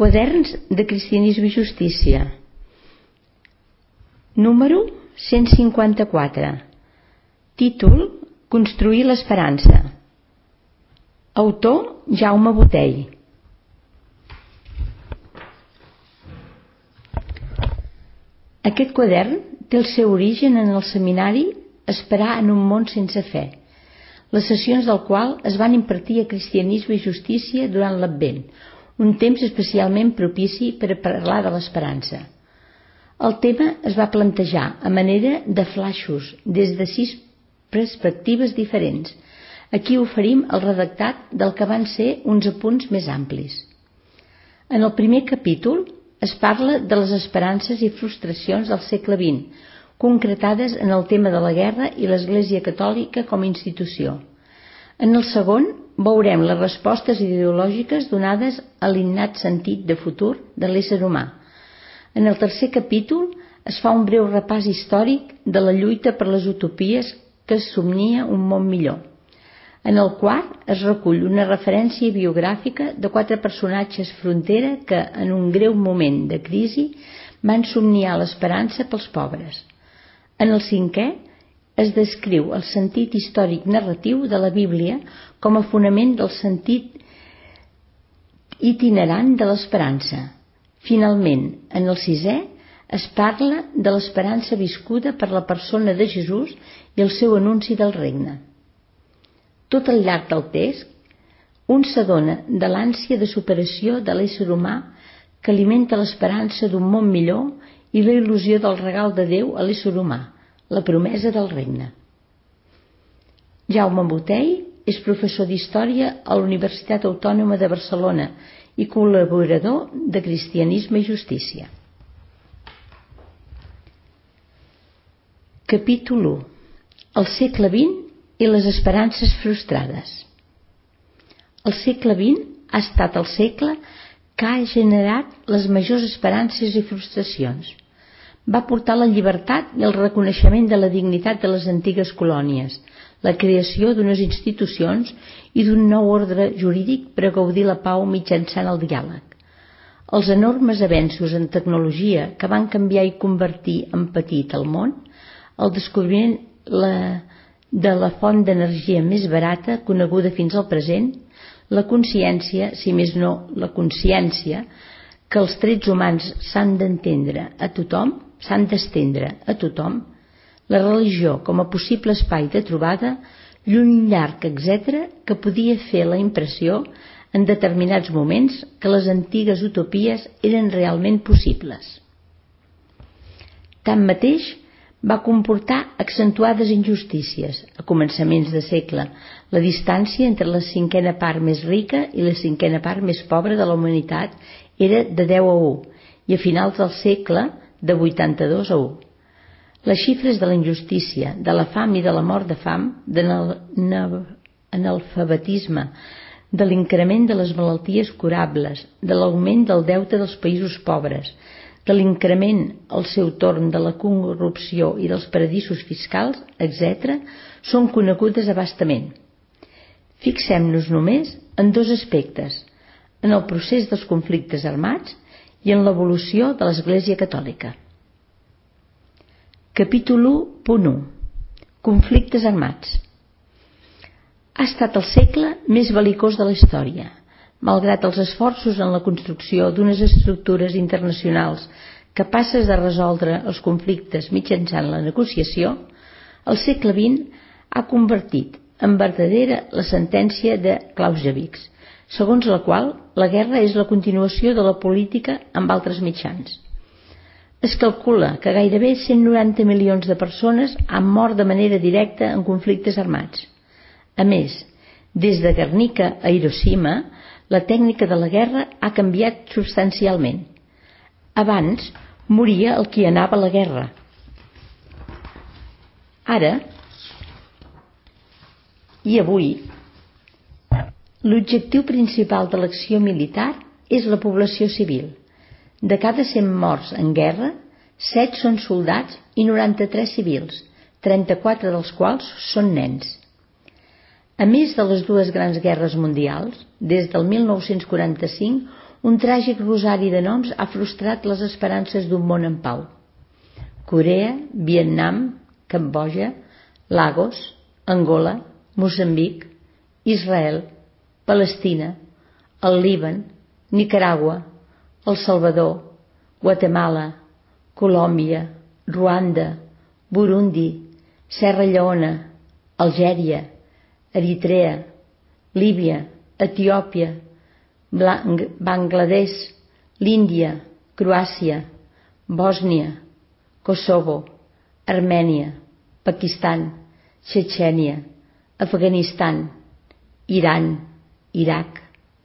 Quaderns de Cristianisme i Justícia, número 154. Títol: Construir l'esperança. Autor: Jaume Botey. Aquest quadern té el seu origen en el seminari Esperar en un món sense fe, les sessions del qual es van impartir a Cristianisme i Justícia durant l'Advent, un temps especialment propici per a parlar de l'esperança. El tema es va plantejar a manera de flaixos des de 6 perspectives diferents. Aquí oferim el redactat del que van ser uns apunts més amplis. En el primer capítol es parla de les esperances i frustracions del segle XX, concretades en el tema de la guerra i l'Església Catòlica com a institució. En el segon veurem les respostes ideològiques donades a l'innat sentit de futur de l'ésser humà. En el tercer capítol es fa un breu repàs històric de la lluita per les utopies que es somnia un món millor. En el quart es recull una referència biogràfica de 4 personatges frontera que, en un greu moment de crisi, van somniar l'esperança pels pobres. En el cinquè es descriu el sentit històric narratiu de la Bíblia com a fonament del sentit itinerant de l'esperança. Finalment, en el sisè es parla de l'esperança viscuda per la persona de Jesús i el seu anunci del regne. Tot al llarg del text, un s'adona de l'ànsia de superació de l'ésser humà que alimenta l'esperança d'un món millor i la il·lusió del regal de Déu a l'ésser humà, la promesa del regne. Jaume Botey és professor d'Història a la Universitat Autònoma de Barcelona i col·laborador de Cristianisme i Justícia. Capítol 1. El segle XX i les esperances frustrades. El segle XX ha estat el segle que ha generat les majors esperances i frustracions. Va portar la llibertat i el reconeixement de la dignitat de les antigues colònies, la creació d'unes institucions i d'un nou ordre jurídic per a gaudir la pau mitjançant el diàleg. Els enormes avenços en tecnologia que van canviar i convertir en petit el món, el descobriment de la font d'energia més barata coneguda fins al present, la consciència, si més no la consciència, que els trets humans s'han d'estendre a tothom, la religió com a possible espai de trobada, lluny llarg, etc., que podia fer la impressió en determinats moments que les antigues utopies eren realment possibles. Tanmateix, va comportar accentuades injustícies. A començaments de segle, la distància entre la cinquena part més rica i la cinquena part més pobra de la humanitat era de 10 a 1 i a finals del segle de 82 a 1. Les xifres de la injustícia, de la fam i de la mort de fam, de l'analfabetisme, de l'increment de les malalties curables, de l'augment del deute dels països pobres, de l'increment al seu torn de la corrupció i dels paradisos fiscals, etc., són conegudes a bastament. Fixem-nos només en 2 aspectes, en el procés dels conflictes armats i en l'evolució de l'Església Catòlica. Capítol 1.1. Conflictes armats. Ha estat el segle més bel·licós de la història. Malgrat els esforços en la construcció d'unes estructures internacionals capaces de resoldre els conflictes mitjançant la negociació, el segle XX ha convertit en verdadera la sentència de Clausewitz, segons la qual la guerra és la continuació de la política amb altres mitjans. Es calcula que gairebé 190 milions de persones han mort de manera directa en conflictes armats. A més, des de Guernica a Hiroshima, la tècnica de la guerra ha canviat substancialment. Abans moria el qui anava a la guerra. Ara i avui, l'objectiu principal de l'acció militar és la població civil. De cada 100 morts en guerra, 7 són soldats i 93 civils, 34 dels quals són nens. A més de les 2 grans guerres mundials, des del 1945, un tràgic rosari de noms ha frustrat les esperances d'un món en pau. Corea, Vietnam, Cambodja, Lagos, Angola, Moçambic, Israel, Palestina, el Líban, Nicaragua, El Salvador, Guatemala, Colòmbia, Ruanda, Burundi, Serra Lleona, Algèria, Eritrea, Líbia, Etiòpia, Bangladesh, l'Índia, Croàcia, Bòsnia, Kosovo, Armènia, Pakistan, Txetxènia, Afganistan, Iran, Iraq.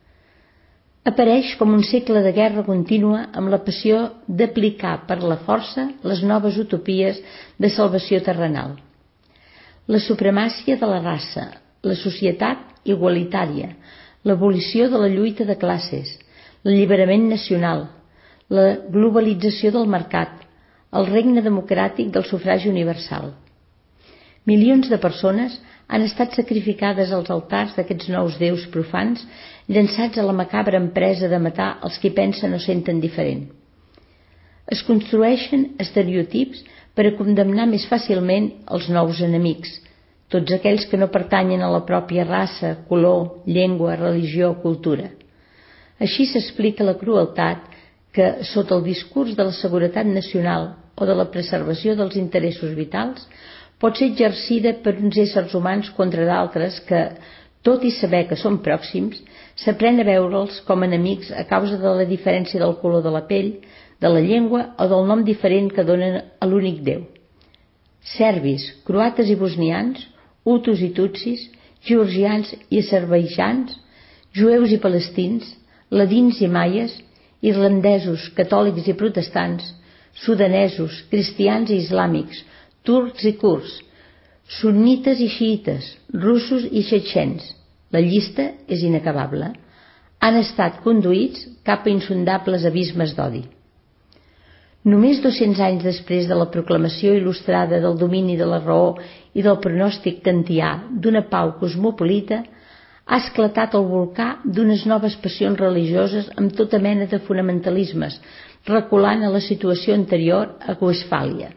Apareix com un segle de guerra contínua amb la passió d'aplicar per la força les noves utopies de salvació terrenal. La supremàcia de la raça, la societat igualitària, l'abolició de la lluita de classes, l'alliberament nacional, la globalització del mercat, el regne democràtic del sufragi universal. Milions de persones han estat sacrificades als altars d'aquests nous déus profans llançats a la macabra empresa de matar els qui pensen o senten diferent. Es construeixen estereotips per a condemnar més fàcilment els nous enemics, tots aquells que no pertanyen a la pròpia raça, color, llengua, religió o cultura. Així s'explica la crueltat que, sota el discurs de la seguretat nacional o de la preservació dels interessos vitals, pot ser exercida per uns éssers humans contra d'altres que, tot i saber que són pròxims, s'aprèn a veure'ls com enemics a causa de la diferència del color de la pell, de la llengua o del nom diferent que donen a l'únic Déu. Serbis, croates i bosnians, hutus i tutsis, georgians i azerbaidjans, jueus i palestins, ladins i maies, irlandesos, catòlics i protestants, sudanesos, cristians i islàmics, turcs i kurds, sunnites i xiïtes, russos i txetxens, la llista és inacabable, han estat conduïts cap a insondables abismes d'odi. Només 200 anys després de la proclamació il·lustrada del domini de la raó i del pronòstic kantià d'una pau cosmopolita, ha esclatat el volcà d'unes noves passions religioses amb tota mena de fonamentalismes, reculant a la situació anterior a Westfàlia,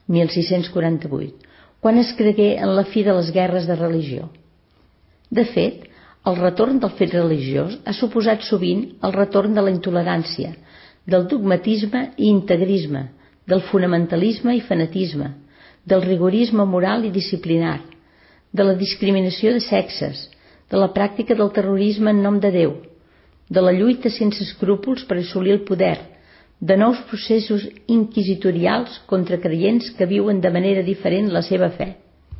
1648, quan es cregué en la fi de les guerres de religió. De fet, el retorn del fet religiós ha suposat sovint el retorn de la intolerància, del dogmatisme i integrisme, del fonamentalisme i fanatisme, del rigorisme moral i disciplinar, de la discriminació de sexes, de la pràctica del terrorisme en nom de Déu, de la lluita sense escrúpols per assolir el poder, de nous processos inquisitorials contra creients que viuen de manera diferent la seva fe.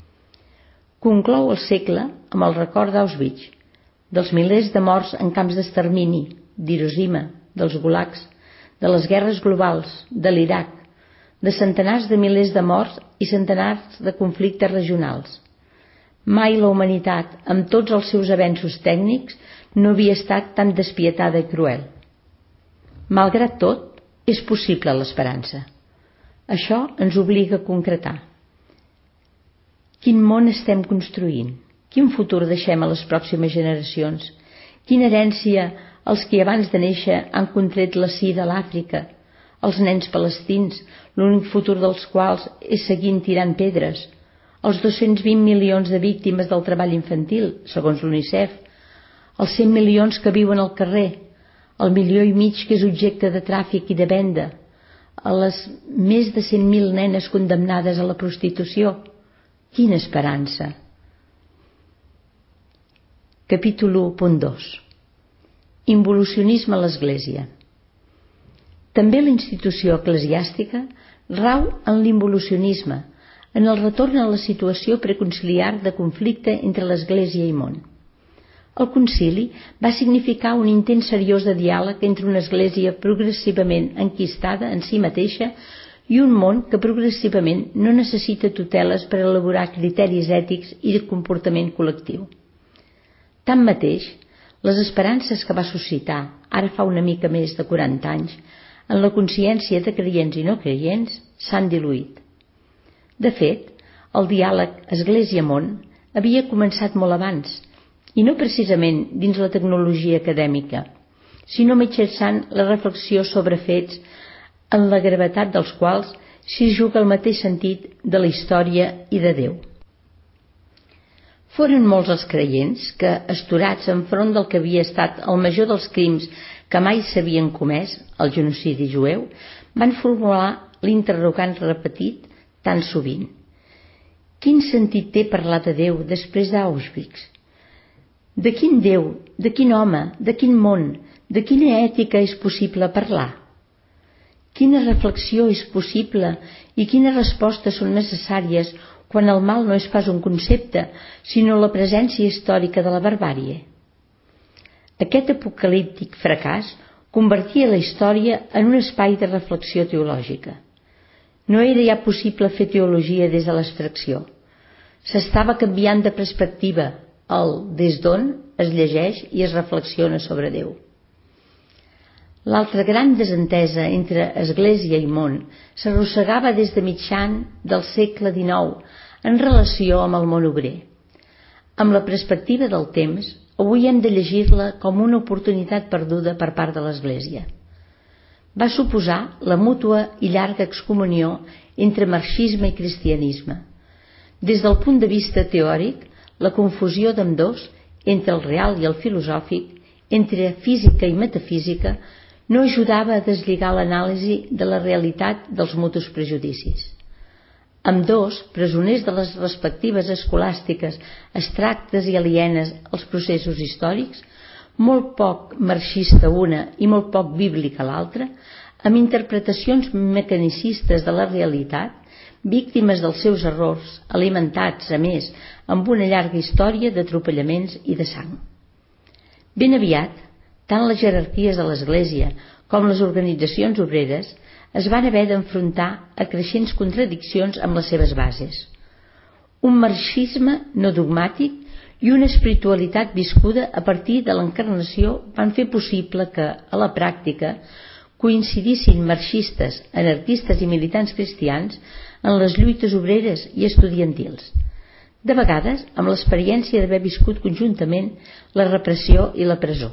Conclou el segle amb el record d'Auschwitz, dels milers de morts en camps d'extermini, d'Hiroshima, dels gulags, de les guerres globals, de l'Iraq, de centenars de milers de morts i centenars de conflictes regionals. Mai la humanitat, amb tots els seus avenços tècnics, no havia estat tan despietada i cruel. Malgrat tot, és possible l'esperança. Això ens obliga a concretar. Quin món estem construint? Quin futur deixem a les pròximes generacions? Quina herència els que abans de néixer han contret la sida a l'Àfrica, els nens palestins, l'únic futur dels quals és seguint tirant pedres, els 220 milions de víctimes del treball infantil, segons l'UNICEF, els 100 milions que viuen al carrer, el 1,5 milió que és objecte de tràfic i de venda, a les més de 100.000 nenes condemnades a la prostitució. Quina esperança! Capítol 1.2. Involucionisme a l'Església. També la institució eclesiàstica rau en l'involucionisme, en el retorn a la situació preconciliar de conflicte entre l'Església i món. El concili va significar un intent seriós de diàleg entre una Església progressivament enquistada en si mateixa i un món que progressivament no necessita tuteles per elaborar criteris ètics i de comportament col·lectiu. Tanmateix, les esperances que va suscitar, ara fa una mica més de 40 anys, en la consciència de creients i no creients, s'han diluït. De fet, el diàleg Església-món havia començat molt abans, i no precisament dins la tecnologia acadèmica, sinó mitjançant la reflexió sobre fets en la gravetat dels quals s'hi juga el mateix sentit de la història i de Déu. Foren molts els creients que, astorats enfront del que havia estat el major dels crims que mai s'havien comès, el genocidi jueu, van formular l'interrogant repetit tan sovint: quin sentit té parlar de Déu després d'Auschwitz? De quin Déu, de quin home, de quin món, de quina ètica és possible parlar? Quina reflexió és possible i quines respostes són necessàries quan el mal no és pas un concepte, sinó la presència històrica de la barbàrie? Aquest apocalíptic fracàs convertia la història en un espai de reflexió teològica. No era ja possible fer teologia des de l'abstracció. S'estava canviant de perspectiva, el des d'on es llegeix i es reflexiona sobre Déu. L'altra gran desentesa entre Església i món s'arrossegava des de mitjan del segle XIX en relació amb el món obrer. Amb la perspectiva del temps, avui hem de llegir-la com una oportunitat perduda per part de l'Església. Va suposar la mútua i llarga excomunió entre marxisme i cristianisme. Des del punt de vista teòric, la confusió d'ambdós, entre el real i el filosòfic, entre física i metafísica, no ajudava a deslligar l'anàlisi de la realitat dels mutus prejudicis. Ambdós, presoners de les respectives escolàstiques abstractes i alienes als processos històrics, molt poc marxista una i molt poc bíblica l'altra, amb interpretacions mecanicistes de la realitat, víctimes dels seus errors, alimentats, a més, amb una llarga història d'atropellaments i de sang. Ben aviat, tant les jerarquies de l'Església com les organitzacions obreres es van haver d'enfrontar a creixents contradiccions amb les seves bases. Un marxisme no dogmàtic i una espiritualitat viscuda a partir de l'encarnació van fer possible que, a la pràctica, coincidissin marxistes, anarquistes i militants cristians en les lluites obreres i estudiantils, de vegades amb l'experiència d'haver viscut conjuntament la repressió i la presó.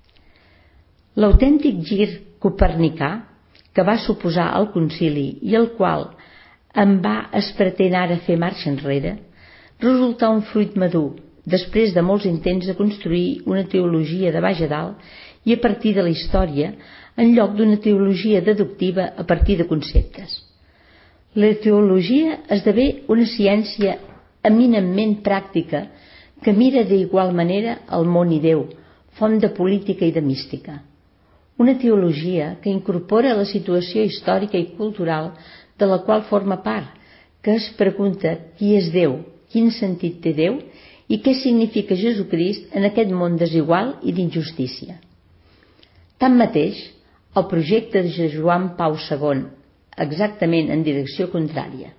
L'autèntic gir copernicà que va suposar el concili i el qual en va es pretén ara fer marxa enrere, resultà un fruit madur després de molts intents de construir una teologia de baix a dalt i a partir de la història en lloc d'una teologia deductiva a partir de conceptes. La teologia esdevé una ciència eminentment pràctica que mira d'igual manera el món i Déu, font de política i de mística. Una teologia que incorpora la situació històrica i cultural de la qual forma part, que es pregunta qui és Déu, quin sentit té Déu i què significa Jesucrist en aquest món desigual i d'injustícia. Tanmateix, el projecte de Joan Pau II, exactament en direcció contrària.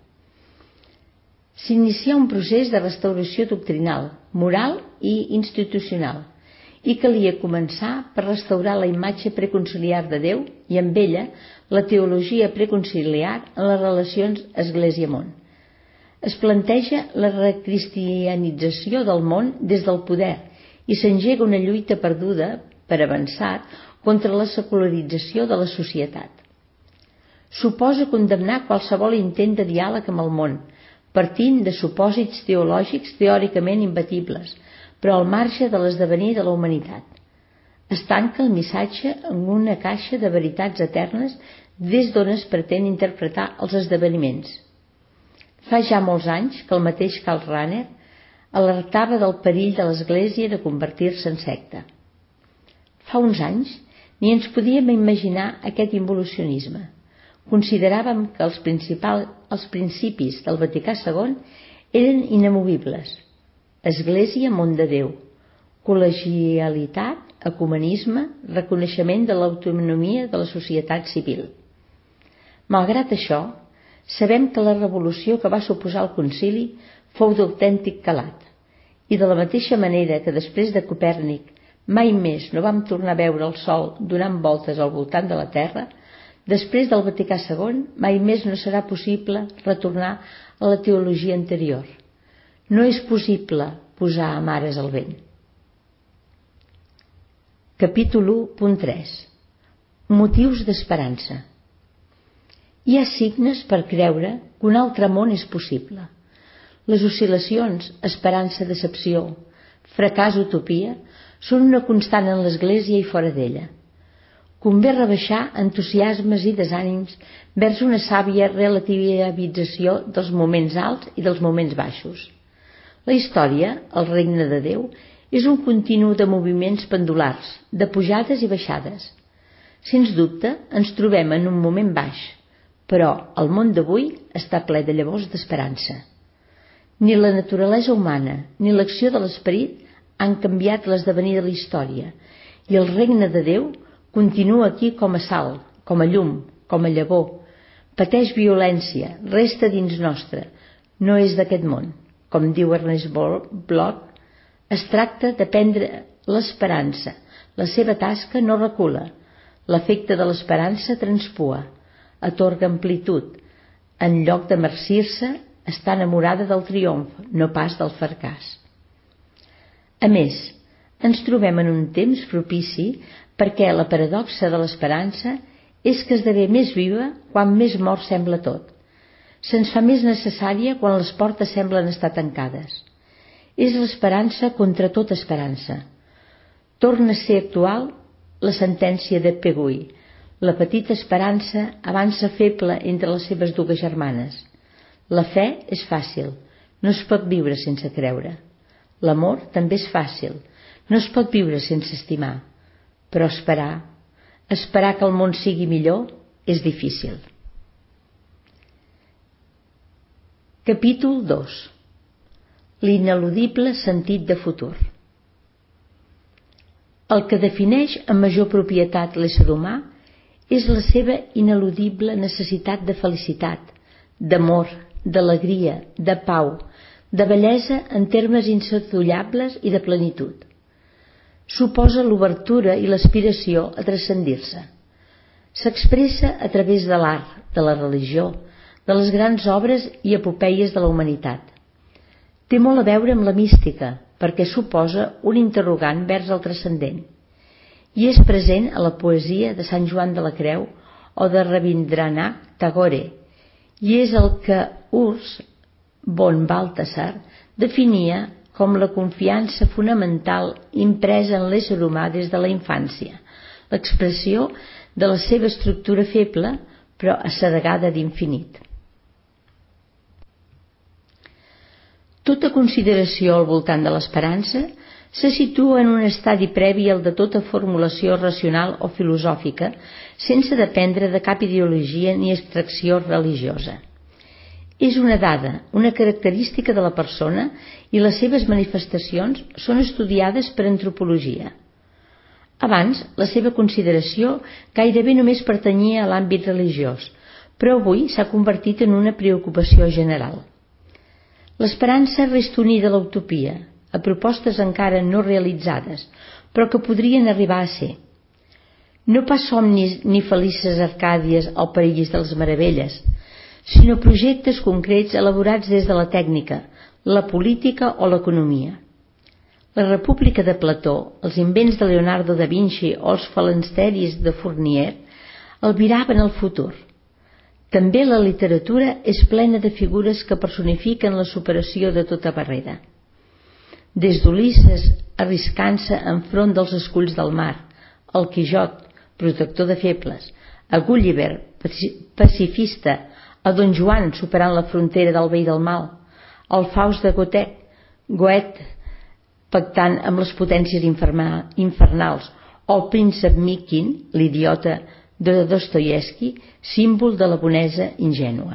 S'inicià un procés de restauració doctrinal, moral i institucional, i calia començar per restaurar la imatge preconciliar de Déu i amb ella la teologia preconciliar en les relacions Església-món. Es planteja la recristianització del món des del poder i s'engega una lluita perduda, per avançat, contra la secularització de la societat. Suposa condemnar qualsevol intent de diàleg amb el món, partint de supòsits teològics teòricament imbatibles, però al marge de l'esdevenir de la humanitat. Es tanca el missatge en una caixa de veritats eternes des d'on es pretén interpretar els esdeveniments. Fa ja molts anys que el mateix Karl Rahner alertava del perill de l'Església de convertir-se en secta. Fa uns anys ni ens podíem imaginar aquest involucionisme. Consideràvem que els principis del Vaticà II eren inamovibles: Església, món de Déu, col·legialitat, ecumenisme, reconeixement de l'autonomia de la societat civil. Malgrat això, sabem que la revolució que va suposar el concili fou d'autèntic calat, i de la mateixa manera que després de Copèrnic mai més no vam tornar a veure el Sol donant voltes al voltant de la Terra, després del Vaticà II mai més no serà possible retornar a la teologia anterior. No és possible posar mares al vent. Capítol 1.3. Motius d'esperança. Hi ha signes per creure que un altre món és possible. Les oscil·lacions, esperança, decepció, fracàs, utopia, són una constant en l'Església i fora d'ella. Convé rebaixar entusiasmes i desànims vers una sàvia relativització dels moments alts i dels moments baixos. La història, el regne de Déu, és un continu de moviments pendulars, de pujades i baixades. Sens dubte, ens trobem en un moment baix, però el món d'avui està ple de llavors d'esperança. Ni la naturalesa humana ni l'acció de l'esperit han canviat l'esdevenir de la història, i el regne de Déu continua aquí com a sal, com a llum, com a llavor. Pateix violència, resta dins nostre, no és d'aquest món. Com diu Ernest Bloch, es tracta de prendre l'esperança. La seva tasca no recula. L'efecte de l'esperança transpua, atorga amplitud. En lloc de marcir-se, està enamorada del triomf, no pas del fracàs. A més, ens trobem en un temps propici perquè la paradoxa de l'esperança és que esdevé més viva quan més mort sembla tot. Se'ns fa més necessària quan les portes semblen estar tancades. És l'esperança contra tota esperança. Torna a ser actual la sentència de Pegui. La petita esperança avança feble entre les seves dues germanes. La fe és fàcil, no es pot viure sense creure. L'amor també és fàcil, no es pot viure sense estimar. Però esperar que el món sigui millor, és difícil. Capítol 2. L'ineludible sentit de futur. El que defineix amb major propietat l'ésser humà és la seva ineludible necessitat de felicitat, d'amor, d'alegria, de pau, de bellesa en termes insadollables i de plenitud. Suposa l'obertura i l'aspiració a transcendir-se. S'expressa a través de l'art, de la religió, de les grans obres i epopeies de la humanitat. Té molt a veure amb la mística, perquè suposa un interrogant vers el transcendent, i és present a la poesia de Sant Joan de la Creu o de Rabindranath Tagore, i és el que Urs von Balthasar definia com la confiança fonamental impresa en l'ésser humà des de la infància, l'expressió de la seva estructura feble però assedegada d'infinit. Tota consideració al voltant de l'esperança se situa en un estadi previ al de tota formulació racional o filosòfica, sense dependre de cap ideologia ni extracció religiosa. És una dada, una característica de la persona, i les seves manifestacions són estudiades per antropologia. Abans, la seva consideració gairebé només pertanyia a l'àmbit religiós, però avui s'ha convertit en una preocupació general. L'esperança resta unida a l'utopia, a propostes encara no realitzades, però que podrien arribar a ser. No pas somnis ni felices Arcàdies o perills de les meravelles, sinó projectes concrets elaborats des de la tècnica, la política o l'economia. La República de Plató, els invents de Leonardo da Vinci o els falansteris de Fournier albiraven el futur. També la literatura és plena de figures que personifiquen la superació de tota barrera. Des d'Ulisses arriscant-se enfront dels esculls del mar, el Quixot, protector de febles, a Gulliver, pacifista, a Don Joan superant la frontera del bé i del mal, al Faust de Goethe pactant amb les potències infernals, o el príncep Mikin, l'idiota de Dostoievski, símbol de la bonesa ingènua.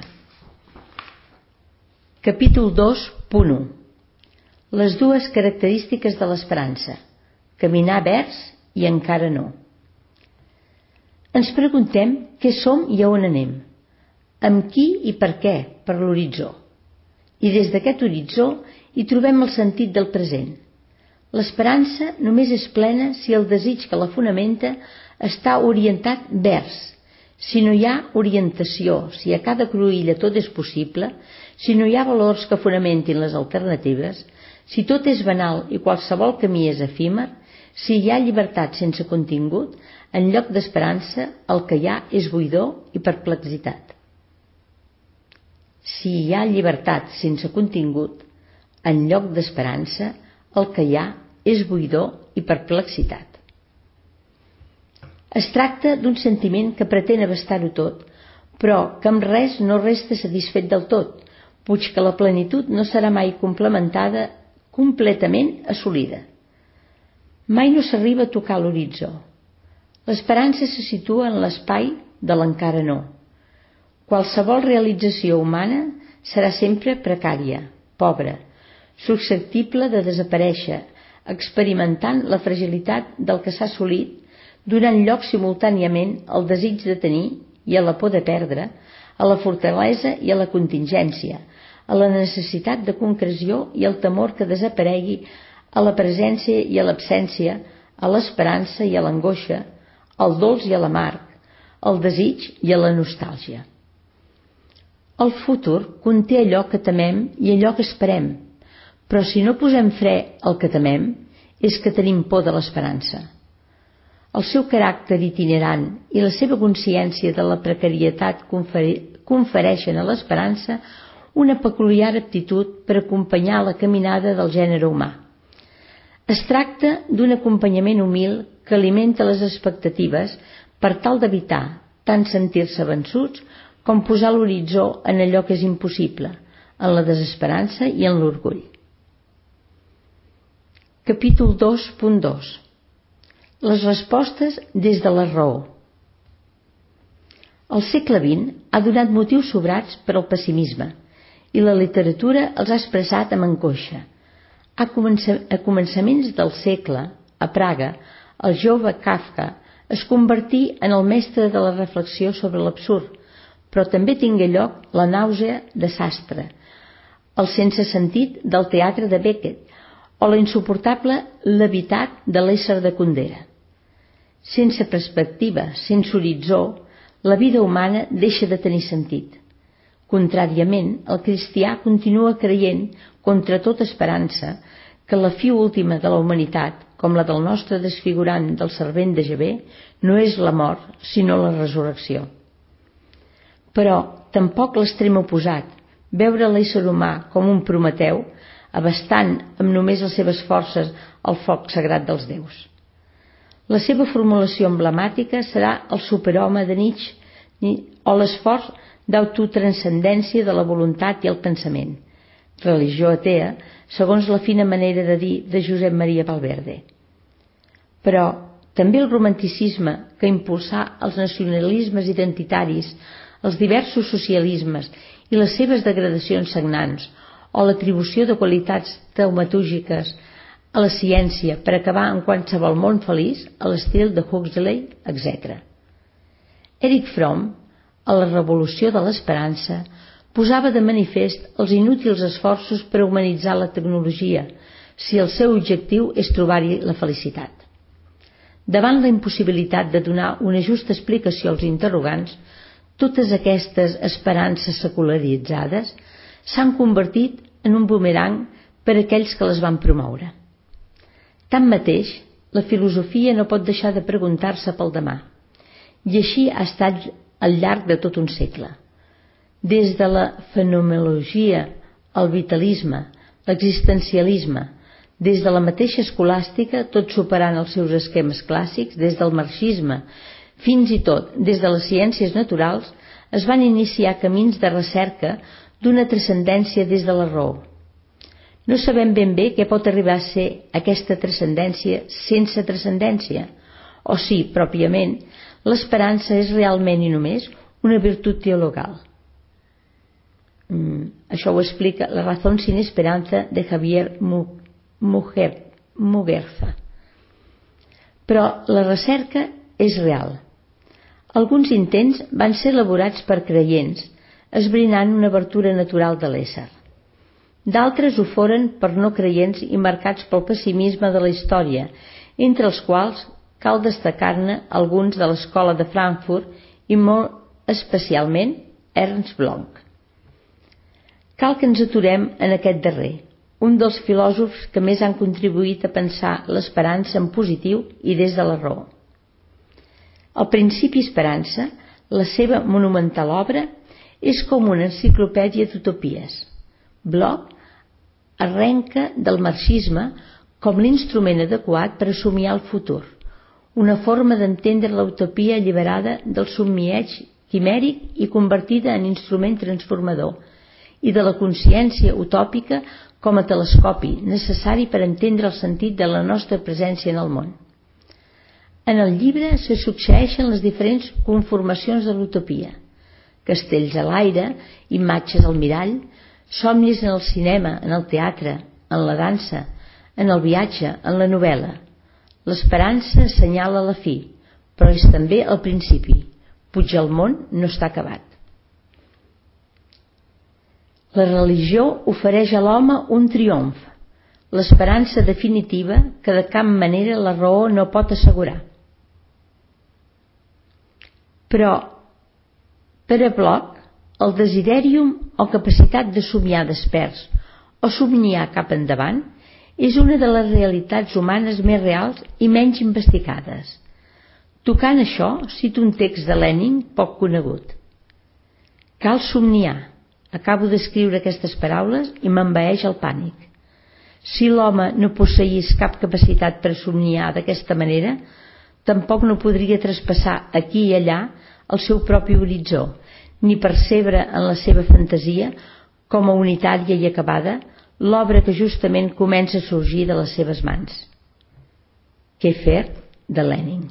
Capítol 2.1. Les dues característiques de l'esperança: caminar vers i encara no. Ens preguntem què som i a on anem, amb qui i per què per l'horitzó, i des d'aquest horitzó hi trobem el sentit del present. L'esperança només és plena si el desig que la fonamenta està orientat vers, si no hi ha orientació, si a cada cruïlla tot és possible, si no hi ha valors que fonamentin les alternatives, si tot és banal i qualsevol camí és efímer, Si hi ha llibertat sense contingut, en lloc d'esperança, el que hi ha és buidor i perplexitat. Si hi ha llibertat sense contingut, en lloc d'esperança, el que hi ha és buidor i perplexitat. Es tracta d'un sentiment que pretén abastar-ho tot, però que amb res no resta satisfet del tot, puix que la plenitud no serà mai complementada, completament assolida. Mai no s'arriba a tocar l'horitzó. L'esperança se situa en l'espai de l'encara no. Qualsevol realització humana serà sempre precària, pobra, susceptible de desaparèixer, experimentant la fragilitat del que s'ha assolit, donant lloc simultàniament al desig de tenir i a la por de perdre, a la fortalesa i a la contingència, a la necessitat de concreció i al temor que desaparegui, a la presència i a l'absència, a l'esperança i a l'angoixa, al dolç i a l'amarg, al desig i a la nostàlgia. El futur conté allò que temem i allò que esperem, però si no posem fre al que temem, és que tenim por de l'esperança. El seu caràcter itinerant i la seva consciència de la precarietat confereixen a l'esperança una peculiar aptitud per acompanyar la caminada del gènere humà. Es tracta d'un acompanyament humil que alimenta les expectatives per tal d'evitar tant sentir-se vençuts com posar l'horitzó en allò que és impossible, en la desesperança i en l'orgull. Capítol 2.2. Les respostes des de la raó. El segle XX ha donat motius sobrats per al pessimisme i la literatura els ha expressat amb angoixa. A començaments del segle, a Praga, el jove Kafka es convertí en el mestre de la reflexió sobre l'absurd, però també tingué lloc la nàusea de Sastre, el sense sentit del teatre de Beckett o la insuportable levitat de l'ésser de Kundera. Sense perspectiva, sense horitzó, la vida humana deixa de tenir sentit. Contràriament, el cristià continua creient, contra tota esperança, que la fi última de la humanitat, com la del nostre desfigurant del servent de Javé, no és la mort, sinó la resurrecció. Però tampoc l'extrem oposat, veure l'ésser humà com un Prometeu, abastant amb només les seves forces el foc sagrat dels déus. La seva formulació emblemàtica serà el superhome de Nietzsche o l'esforç d'autotranscendència de la voluntat i el pensament, religió atea, segons la fina manera de dir de Josep Maria Valverde. Però també el romanticisme que impulsà els nacionalismes identitaris, els diversos socialismes i les seves degradacions sagnants, o l'atribució de qualitats taumatúrgiques a la ciència per acabar en qualsevol món feliç, a l'estil de Huxley, etc. Erich Fromm, a la Revolució de l'Esperança, posava de manifest els inútils esforços per humanitzar la tecnologia, si el seu objectiu és trobar-hi la felicitat. Davant la impossibilitat de donar una justa explicació als interrogants, totes aquestes esperances secularitzades s'han convertit en un bumerang per a aquells que les van promoure. Tanmateix, la filosofia no pot deixar de preguntar-se pel demà, i així ha estat al llarg de tot un segle. Des de la fenomenologia, el vitalisme, l'existencialisme, des de la mateixa escolàstica, tot superant els seus esquemes clàssics, des del marxisme, fins i tot des de les ciències naturals, es van iniciar camins de recerca d'una transcendència des de la raó. No sabem ben bé què pot arribar a ser aquesta transcendència sense transcendència, o si, pròpiament, l'esperança és realment i només una virtut teologal. Això ho explica La razón sin esperanza de Javier Muguerza. Però la recerca és real. Alguns intents van ser elaborats per creients, esbrinant una obertura natural de l'ésser. D'altres ho foren per no creients i marcats pel pessimisme de la història, entre els quals cal destacar-ne alguns de l'escola de Frankfurt i molt especialment Ernst Bloch. Cal que ens aturem en aquest darrer, un dels filòsofs que més han contribuït a pensar l'esperança en positiu i des de la raó. El Principi Esperança, la seva monumental obra, és com una enciclopèdia d'utopies. Bloch arrenca del marxisme com l'instrument adequat per a somiar el futur, una forma d'entendre la utopia alliberada del somieig quimèric i convertida en instrument transformador, i de la consciència utòpica com a telescopi necessari per entendre el sentit de la nostra presència en el món. En el llibre se succeeixen les diferents conformacions de l'utopia: castells a l'aire, imatges al mirall, somnis en el cinema, en el teatre, en la dansa, en el viatge, en la novel·la. L'esperança assenyala la fi, però és també el principi. Puigdemont no està acabat. La religió ofereix a l'home un triomf, l'esperança definitiva que de cap manera la raó no pot assegurar. Però, per a Bloch, el desidèrium o capacitat de somiar desperts o somniar cap endavant és una de les realitats humanes més reals i menys investigades. Tocant això, cito un text de Lenin poc conegut. Cal somniar. Acabo d'escriure aquestes paraules i m'envaeix el pànic. Si l'home no posseís cap capacitat per somniar d'aquesta manera, tampoc no podria traspassar aquí i allà el seu propi horitzó, ni percebre en la seva fantasia, com a unitària i acabada, l'obra que justament comença a sorgir de les seves mans. Kiefer, de Lenin.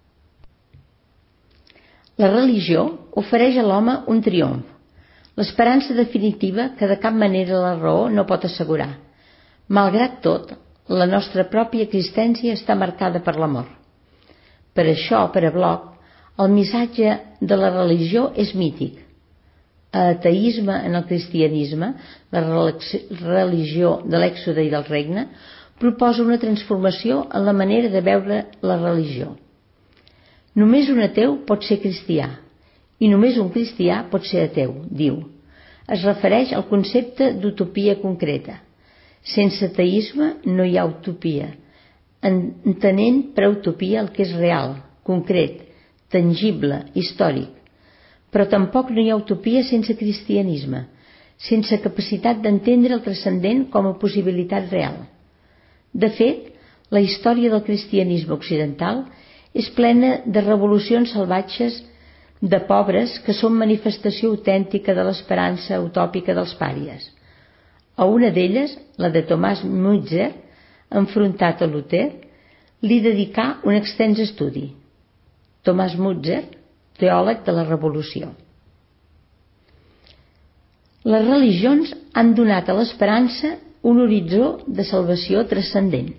La religió ofereix a l'home un triomf, l'esperança definitiva que de cap manera la raó no pot assegurar. Malgrat tot, la nostra pròpia existència està marcada per l'amor. Per això, per a Bloch, el missatge de la religió és mític. A ateisme en el cristianisme, la religió de l'èxode i del regne, proposa una transformació en la manera de veure la religió. Només un ateu pot ser cristià, i només un cristià pot ser ateu, diu. Es refereix al concepte d'utopia concreta. Sense ateisme no hi ha utopia, entenent per utopia el que és real, concret, tangible, històric. Però tampoc no hi ha utopia sense cristianisme, sense capacitat d'entendre el transcendent com a possibilitat real. De fet, la història del cristianisme occidental és plena de revolucions salvatges de pobres que són manifestació autèntica de l'esperança utòpica dels pàries. A una d'elles, la de Thomas Müntzer, enfrontat a Luther, li dedicà un extens estudi. Thomas Müntzer, teòleg de la Revolució. Les religions han donat a l'esperança un horitzó de salvació transcendent.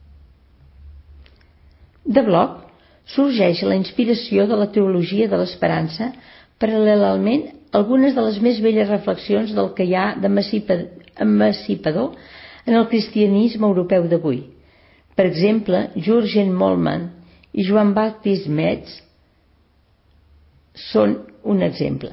De Bloch sorgeix la inspiració de la teologia de l'esperança, paral·lelament a algunes de les més belles reflexions del que hi ha d'emancipador en el cristianisme europeu d'avui. Per exemple, Jürgen Moltmann i Joan Baptist Metz són un exemple.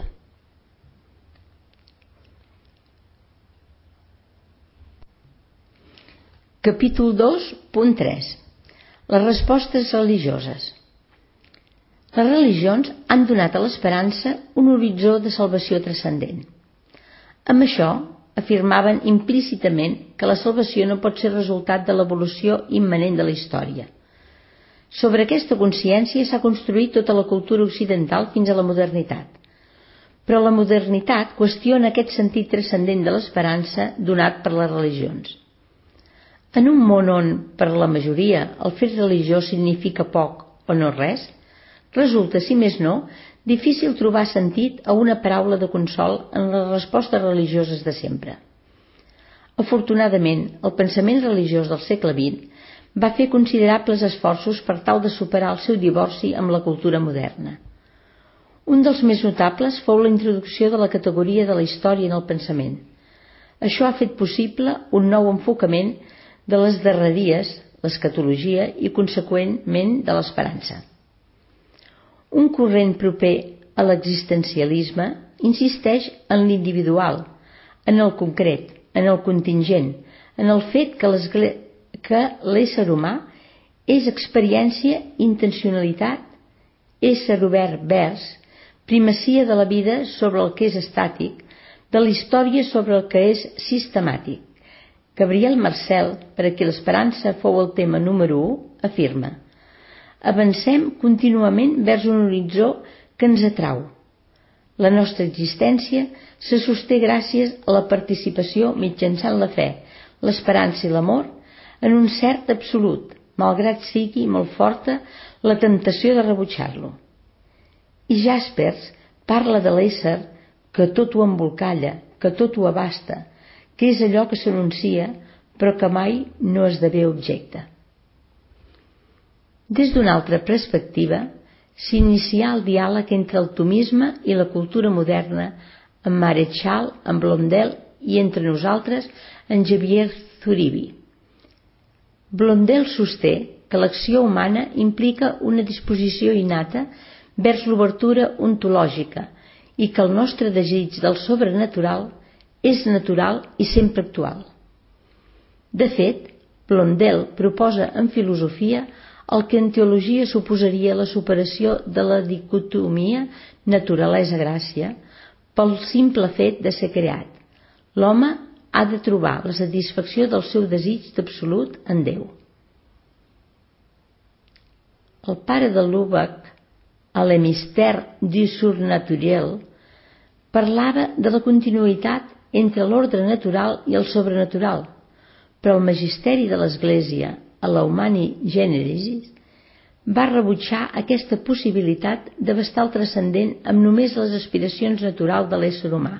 Capítol 2.3. Les respostes religioses. Les religions han donat a l'esperança un horitzó de salvació transcendent. Amb això, afirmaven implícitament que la salvació no pot ser resultat de l'evolució immanent de la història. Sobre aquesta consciència s'ha construït tota la cultura occidental fins a la modernitat. Però la modernitat qüestiona aquest sentit transcendent de l'esperança donat per les religions. En un món on, per a la majoria, el fet religiós significa poc o no res, resulta, si més no, difícil trobar sentit a una paraula de consol en les respostes religioses de sempre. Afortunadament, el pensament religiós del segle XX va fer considerables esforços per tal de superar el seu divorci amb la cultura moderna. Un dels més notables fou la introducció de la categoria de la història en el pensament. Això ha fet possible un nou enfocament de les darreries, l'escatologia i, conseqüentment, de l'esperança. Un corrent proper a l'existencialisme insisteix en l'individual, en el concret, en el contingent, en el fet que l'ésser humà és experiència, intencionalitat, ésser obert vers, primacia de la vida sobre el que és estàtic, de la història sobre el que és sistemàtic. Gabriel Marcel, per a qui l'esperança fou el tema número 1, afirma: avancem contínuament vers un horitzó que ens atrau. La nostra existència se sosté gràcies a la participació mitjançant la fe, l'esperança i l'amor en un cert absolut, malgrat sigui molt forta la temptació de rebutjar-lo. I Jaspers parla de l'ésser que tot ho embolcalla, que tot ho abasta, que és allò que s'anuncia però que mai no esdevé objecte. Des d'una altra perspectiva, s'inicià el diàleg entre el tomisme i la cultura moderna amb Maréchal, amb Blondel i entre nosaltres en Xavier Zuribi. Blondel sosté que l'acció humana implica una disposició innata vers l'obertura ontològica i que el nostre desig del sobrenatural és natural i sempre actual. De fet, Blondel proposa en filosofia el que en teologia suposaria la superació de la dicotomia naturalesa-gràcia pel simple fet de ser creat. L'home ha de trobar la satisfacció del seu desig d'absolut en Déu. El pare de Lubac, a Le mystère du surnaturel, parlava de la continuïtat entre l'ordre natural i el sobrenatural, però el magisteri de l'Església, a la Humani Generis, va rebutjar aquesta possibilitat d'abastar el transcendent amb només les aspiracions naturals de l'ésser humà.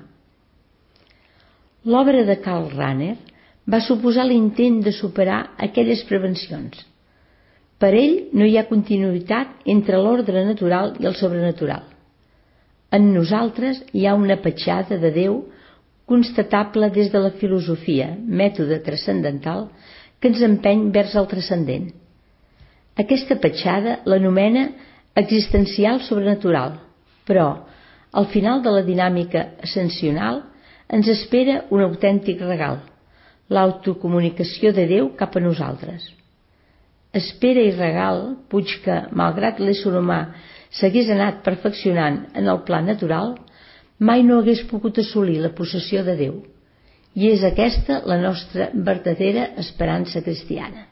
L'obra de Karl Rahner va suposar l'intent de superar aquelles prevencions. Per ell no hi ha continuïtat entre l'ordre natural i el sobrenatural. En nosaltres hi ha una petjada de Déu constatable des de la filosofia, mètode transcendental, que ens empeny vers el transcendent. Aquesta petjada l'anomena existencial sobrenatural, però al final de la dinàmica ascensional ens espera un autèntic regal, l'autocomunicació de Déu cap a nosaltres. Espera i regal, puig que, malgrat l'ésser humà s'hagués anat perfeccionant en el pla natural, mai no hagués pogut assolir la possessió de Déu, i és aquesta la nostra verdadera esperança cristiana.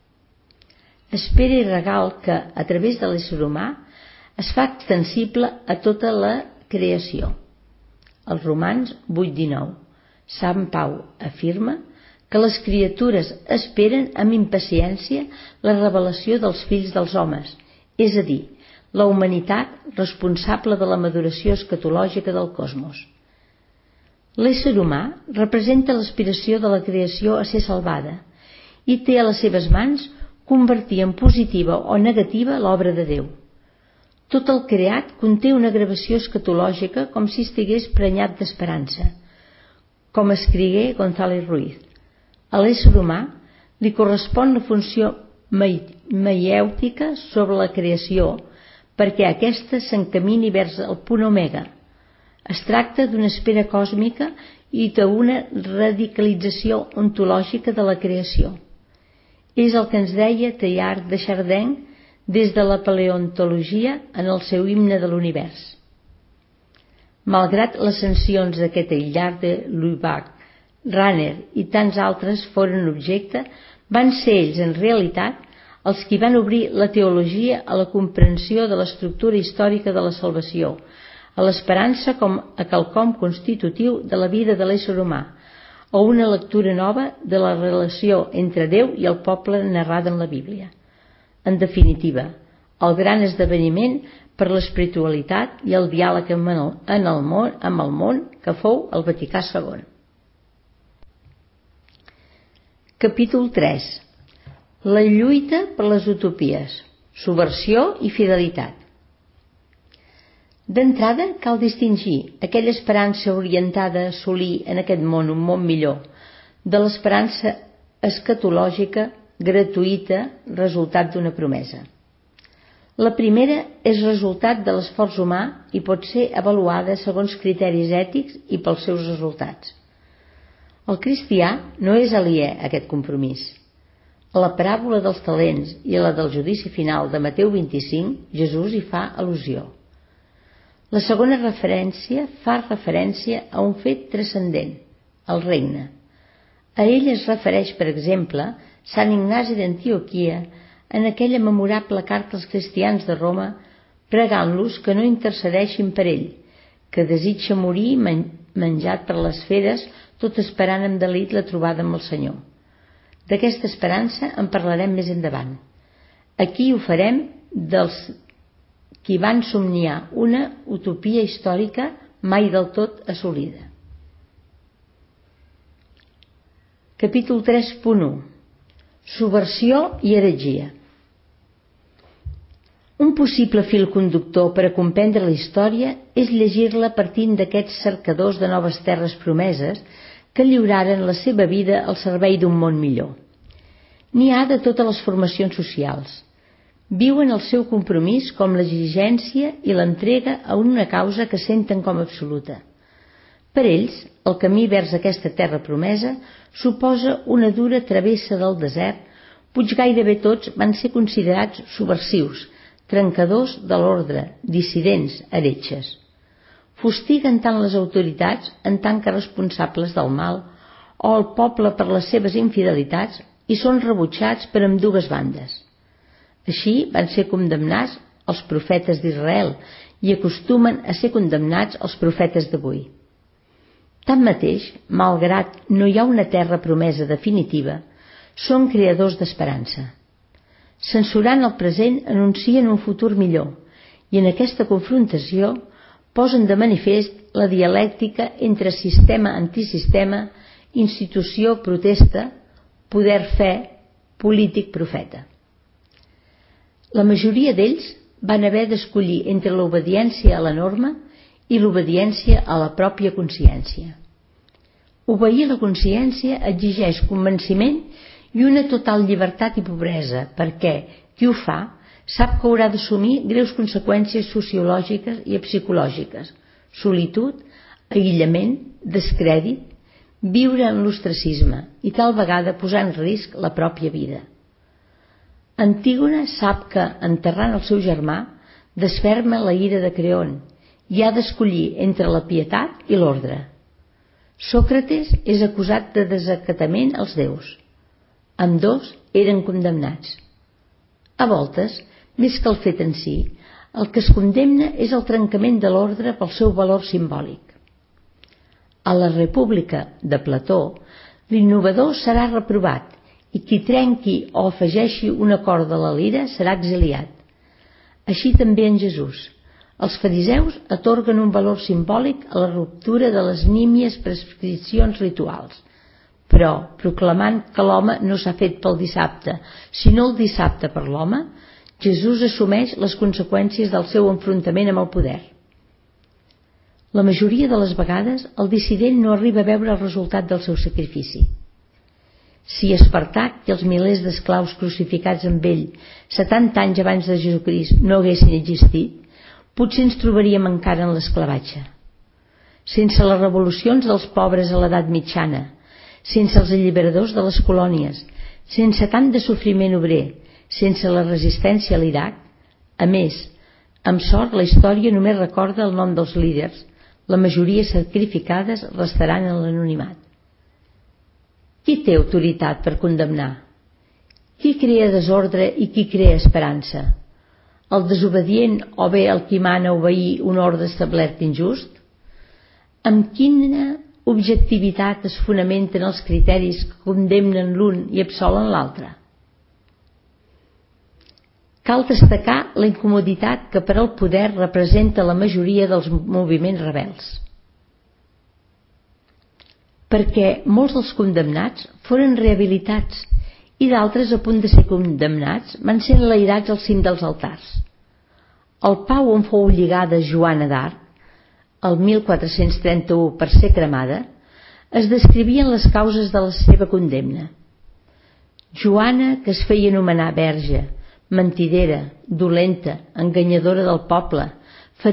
Espera i regal que, a través de l'ésser humà, es fa extensible a tota la creació. Als Romans 8:19, Sant Pau afirma que les criatures esperen amb impaciència la revelació dels fills dels homes, és a dir, la humanitat responsable de la maduració escatològica del cosmos. L'ésser humà representa l'aspiració de la creació a ser salvada i té a les seves mans convertir en positiva o negativa l'obra de Déu. Tot el creat conté una gravació escatològica com si estigués prenyat d'esperança, com escrigué González Ruiz. A l'ésser humà li correspon la funció maièutica sobre la creació perquè aquesta s'encamini vers el punt omega. Es tracta d'una espera còsmica i d'una radicalització ontològica de la creació. És el que ens deia Teilhard de Chardin des de la paleontologia en el seu himne de l'univers. Malgrat les sancions d'aquest Teilhard de Lubac, Rahner i tants altres foren objecte, van ser ells en realitat els qui van obrir la teologia a la comprensió de l'estructura històrica de la salvació, a l'esperança com a quelcom constitutiu de la vida de l'ésser humà, o una lectura nova de la relació entre Déu i el poble narrada en la Bíblia. En definitiva, el gran esdeveniment per l'espiritualitat i el diàleg amb el món que fou el Vaticà II. Capítol 3. La lluita per les utopies, subversió i fidelitat. D'entrada, cal distingir aquella esperança orientada a assolir en aquest món un món millor de l'esperança escatològica gratuïta resultat d'una promesa. La primera és resultat de l'esforç humà i pot ser avaluada segons criteris ètics i pels seus resultats. El cristià no és aliè a aquest compromís. A la paràbola dels talents i a la del judici final de Mateu 25, Jesús hi fa al·lusió. La segona referència fa referència a un fet transcendent, el regne. A ell es refereix, per exemple, Sant Ignasi d'Antioquia en aquella memorable carta als cristians de Roma, pregant-los que no intercedeixin per ell, que desitja morir menjat per les feres, tot esperant amb delit la trobada amb el Senyor. D'aquesta esperança en parlarem més endavant. Aquí ho farem dels qui van somniar una utopia històrica mai del tot assolida. Capítol 3.1. Subversió i heretgia. Un possible fil conductor per a comprendre la història és llegir-la partint d'aquests cercadors de noves terres promeses que lliuraren la seva vida al servei d'un món millor. N'hi ha de totes les formacions socials. Viuen el seu compromís com l'exigència i l'entrega a una causa que senten com absoluta. Per ells, el camí vers aquesta terra promesa suposa una dura travessa del desert, puig gairebé tots van ser considerats subversius, trencadors de l'ordre, dissidents, heretges. Fustiguen tant les autoritats en tant que responsables del mal o el poble per les seves infidelitats i són rebutjats per ambdues bandes. Així van ser condemnats els profetes d'Israel i acostumen a ser condemnats els profetes d'avui. Tanmateix, malgrat no hi ha una terra promesa definitiva, són creadors d'esperança. Censurant el present anuncien un futur millor i en aquesta confrontació posen de manifest la dialèctica entre sistema-antisistema, institució-protesta, poder-fe, polític-profeta. La majoria d'ells van haver d'escollir entre l'obediència a la norma i l'obediència a la pròpia consciència. Obeir la consciència exigeix convenciment i una total llibertat i pobresa, perquè qui ho fa sap que haurà d'assumir greus conseqüències sociològiques i psicològiques, solitud, aïllament, descrèdit, viure en l'ostracisme i tal vegada posar en risc la pròpia vida. Antígona sap que, enterrant el seu germà, desferma la ira de Creont i ha d'escollir entre la pietat i l'ordre. Sòcrates és acusat de desacatament als déus. Ambdós eren condemnats. A voltes, més que el fet en si, el que es condemna és el trencament de l'ordre pel seu valor simbòlic. A la República de Plató, l'innovador serà reprovat i qui trenqui o afegeixi una corda a la lira serà exiliat. Així també en Jesús. Els fariseus atorguen un valor simbòlic a la ruptura de les nímies prescripcions rituals, però, proclamant que l'home no s'ha fet pel dissabte, sinó el dissabte per l'home, Jesús assumeix les conseqüències del seu enfrontament amb el poder. La majoria de les vegades, el dissident no arriba a veure el resultat del seu sacrifici. Si Espartac i els milers d'esclaus crucificats amb ell 70 anys abans de Jesucrist no haguessin existit, potser ens trobaríem encara en l'esclavatge. Sense les revolucions dels pobres a l'edat mitjana, sense els alliberadors de les colònies, sense tant de sofriment obrer, sense la resistència a l'Iraq, a més, amb sort la història només recorda el nom dels líders, la majoria sacrificades restaran en l'anonimat. Qui té autoritat per condemnar? Qui crea desordre i qui crea esperança? El desobedient o bé el qui mana obeir un ordre establert injust? Amb quina objectivitat es fonamenten els criteris que condemnen l'un i absolen l'altre? Cal destacar la incomoditat que per al poder representa la majoria dels moviments rebels. Perquè molts dels condemnats foren rehabilitats i d'altres a punt de ser condemnats van ser enlairats al cim dels altars. El pau on fou lligada Joana d'Arc, el 1431 per ser cremada, es descrivien les causes de la seva condemna. Joana, que es feia anomenar verge, mentidera, dolenta, enganyadora del poble,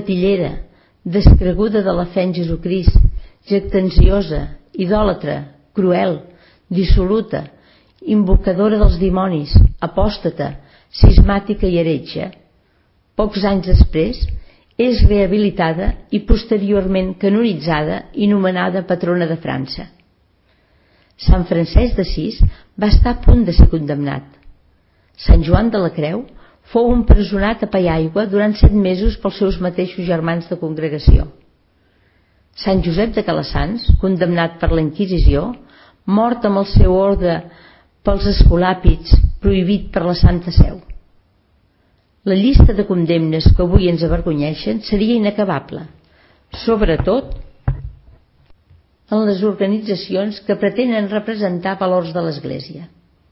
fatillera, descreguda de la fe en Jesucrist, jactanciosa, idòlatra, cruel, dissoluta, invocadora dels dimonis, apòstata, cismàtica i heretge, pocs anys després és rehabilitada i posteriorment canonitzada i nomenada patrona de França. Sant Francesc d'Assís va estar a punt de ser condemnat. Sant Joan de la Creu fou empresonat a Paiaigua durant 7 mesos pels seus mateixos germans de congregació. Sant Josep de Calassanç, condemnat per la Inquisició, mort amb el seu ordre pels escolàpids, prohibit per la Santa Seu. La llista de condemnes que avui ens avergonyeixen seria inacabable, sobretot en les organitzacions que pretenen representar valors de l'Església.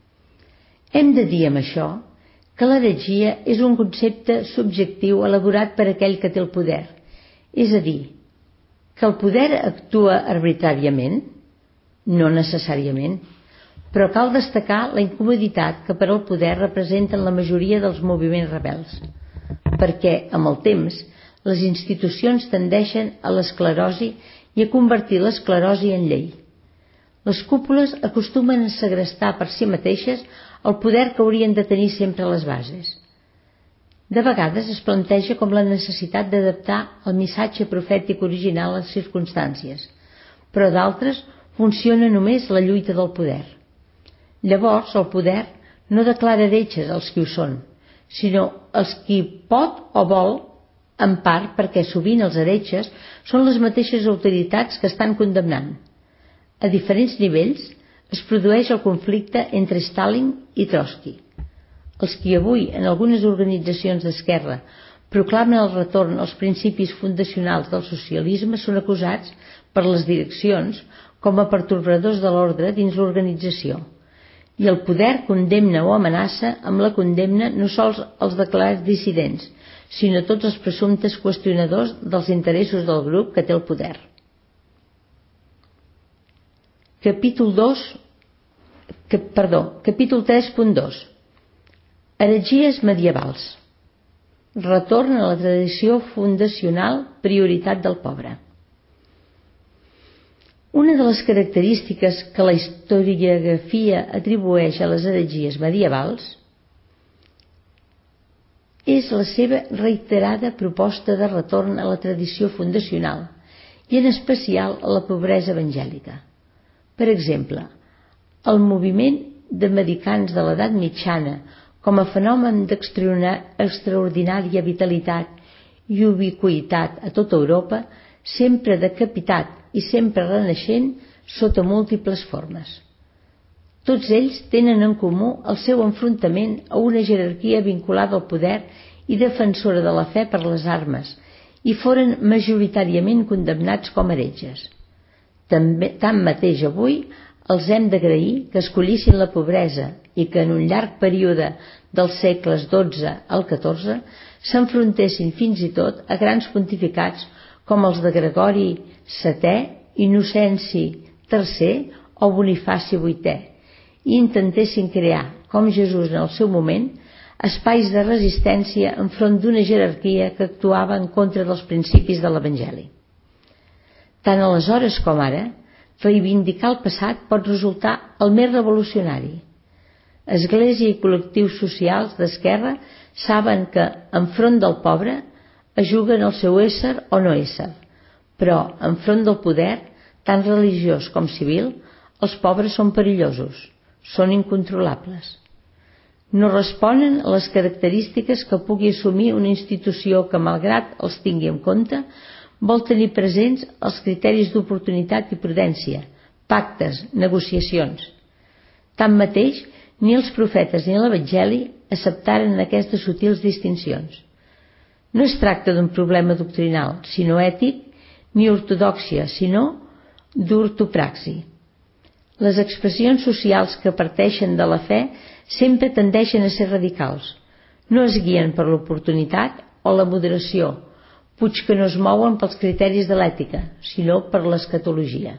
Hem de dir amb això que l'heretgia és un concepte subjectiu elaborat per aquell que té el poder, és a dir, que el poder actua arbitràriament? No necessàriament, però cal destacar la incomoditat que per al poder representen la majoria dels moviments rebels, perquè, amb el temps, les institucions tendeixen a l'esclerosi i a convertir l'esclerosi en llei. Les cúpules acostumen a segrestar per si mateixes el poder que haurien de tenir sempre les bases. De vegades es planteja com la necessitat d'adaptar el missatge profètic original a les circumstàncies, però d'altres funciona només la lluita del poder. Llavors el poder no declara heretges als qui ho són, sinó els qui pot o vol, en part perquè sovint els heretges són les mateixes autoritats que estan condemnant. A diferents nivells es produeix el conflicte entre Stalin i Trotsky. Els qui avui en algunes organitzacions d'esquerra proclamen el retorn als principis fundacionals del socialisme són acusats per les direccions com a pertorbadors de l'ordre dins l'organització. I el poder condemna o amenaça amb la condemna no sols els declarats dissidents, sinó tots els presumptes qüestionadors dels interessos del grup que té el poder. Capítol 3.2. Heretgies medievals. Retorn a la tradició fundacional, prioritat del pobre. Una de les característiques que la historiografia atribueix a les heretgies medievals és la seva reiterada proposta de retorn a la tradició fundacional i en especial a la pobresa evangèlica. Per exemple, el moviment de mendicants de l'edat mitjana com a fenomen d'extraordinària vitalitat i ubiqüitat a tota Europa, sempre decapitat i sempre renaixent sota múltiples formes. Tots ells tenen en comú el seu enfrontament a una jerarquia vinculada al poder i defensora de la fe per les armes, i foren majoritàriament condemnats com heretges. Tanmateix avui els hem d'agrair que escollissin la pobresa i que en un llarg període dels segles XII al XIV s'enfrontessin fins i tot a grans pontificats com els de Gregori VII, Innocenci III o Bonifaci VIII, i intentessin crear, com Jesús en el seu moment, espais de resistència enfront d'una jerarquia que actuava en contra dels principis de l'Evangeli. Tant aleshores com ara, reivindicar el passat pot resultar el més revolucionari. Església i col·lectius socials d'esquerra saben que, enfront del pobre, es juguen el seu ésser o no ésser, però enfront del poder, tant religiós com civil, els pobres són perillosos, són incontrolables. No responen a les característiques que pugui assumir una institució que, malgrat els tingui en compte, vol tenir presents els criteris d'oportunitat i prudència, pactes, negociacions. Tanmateix, ni els profetes ni l'Evangeli acceptaren aquestes sutils distincions. No es tracta d'un problema doctrinal, sinó ètic, ni ortodòxia, sinó d'ortopraxi. Les expressions socials que parteixen de la fe sempre tendeixen a ser radicals. No es guien per l'oportunitat o la moderació, puig que no es mouen pels criteris de l'ètica, sinó per l'escatologia.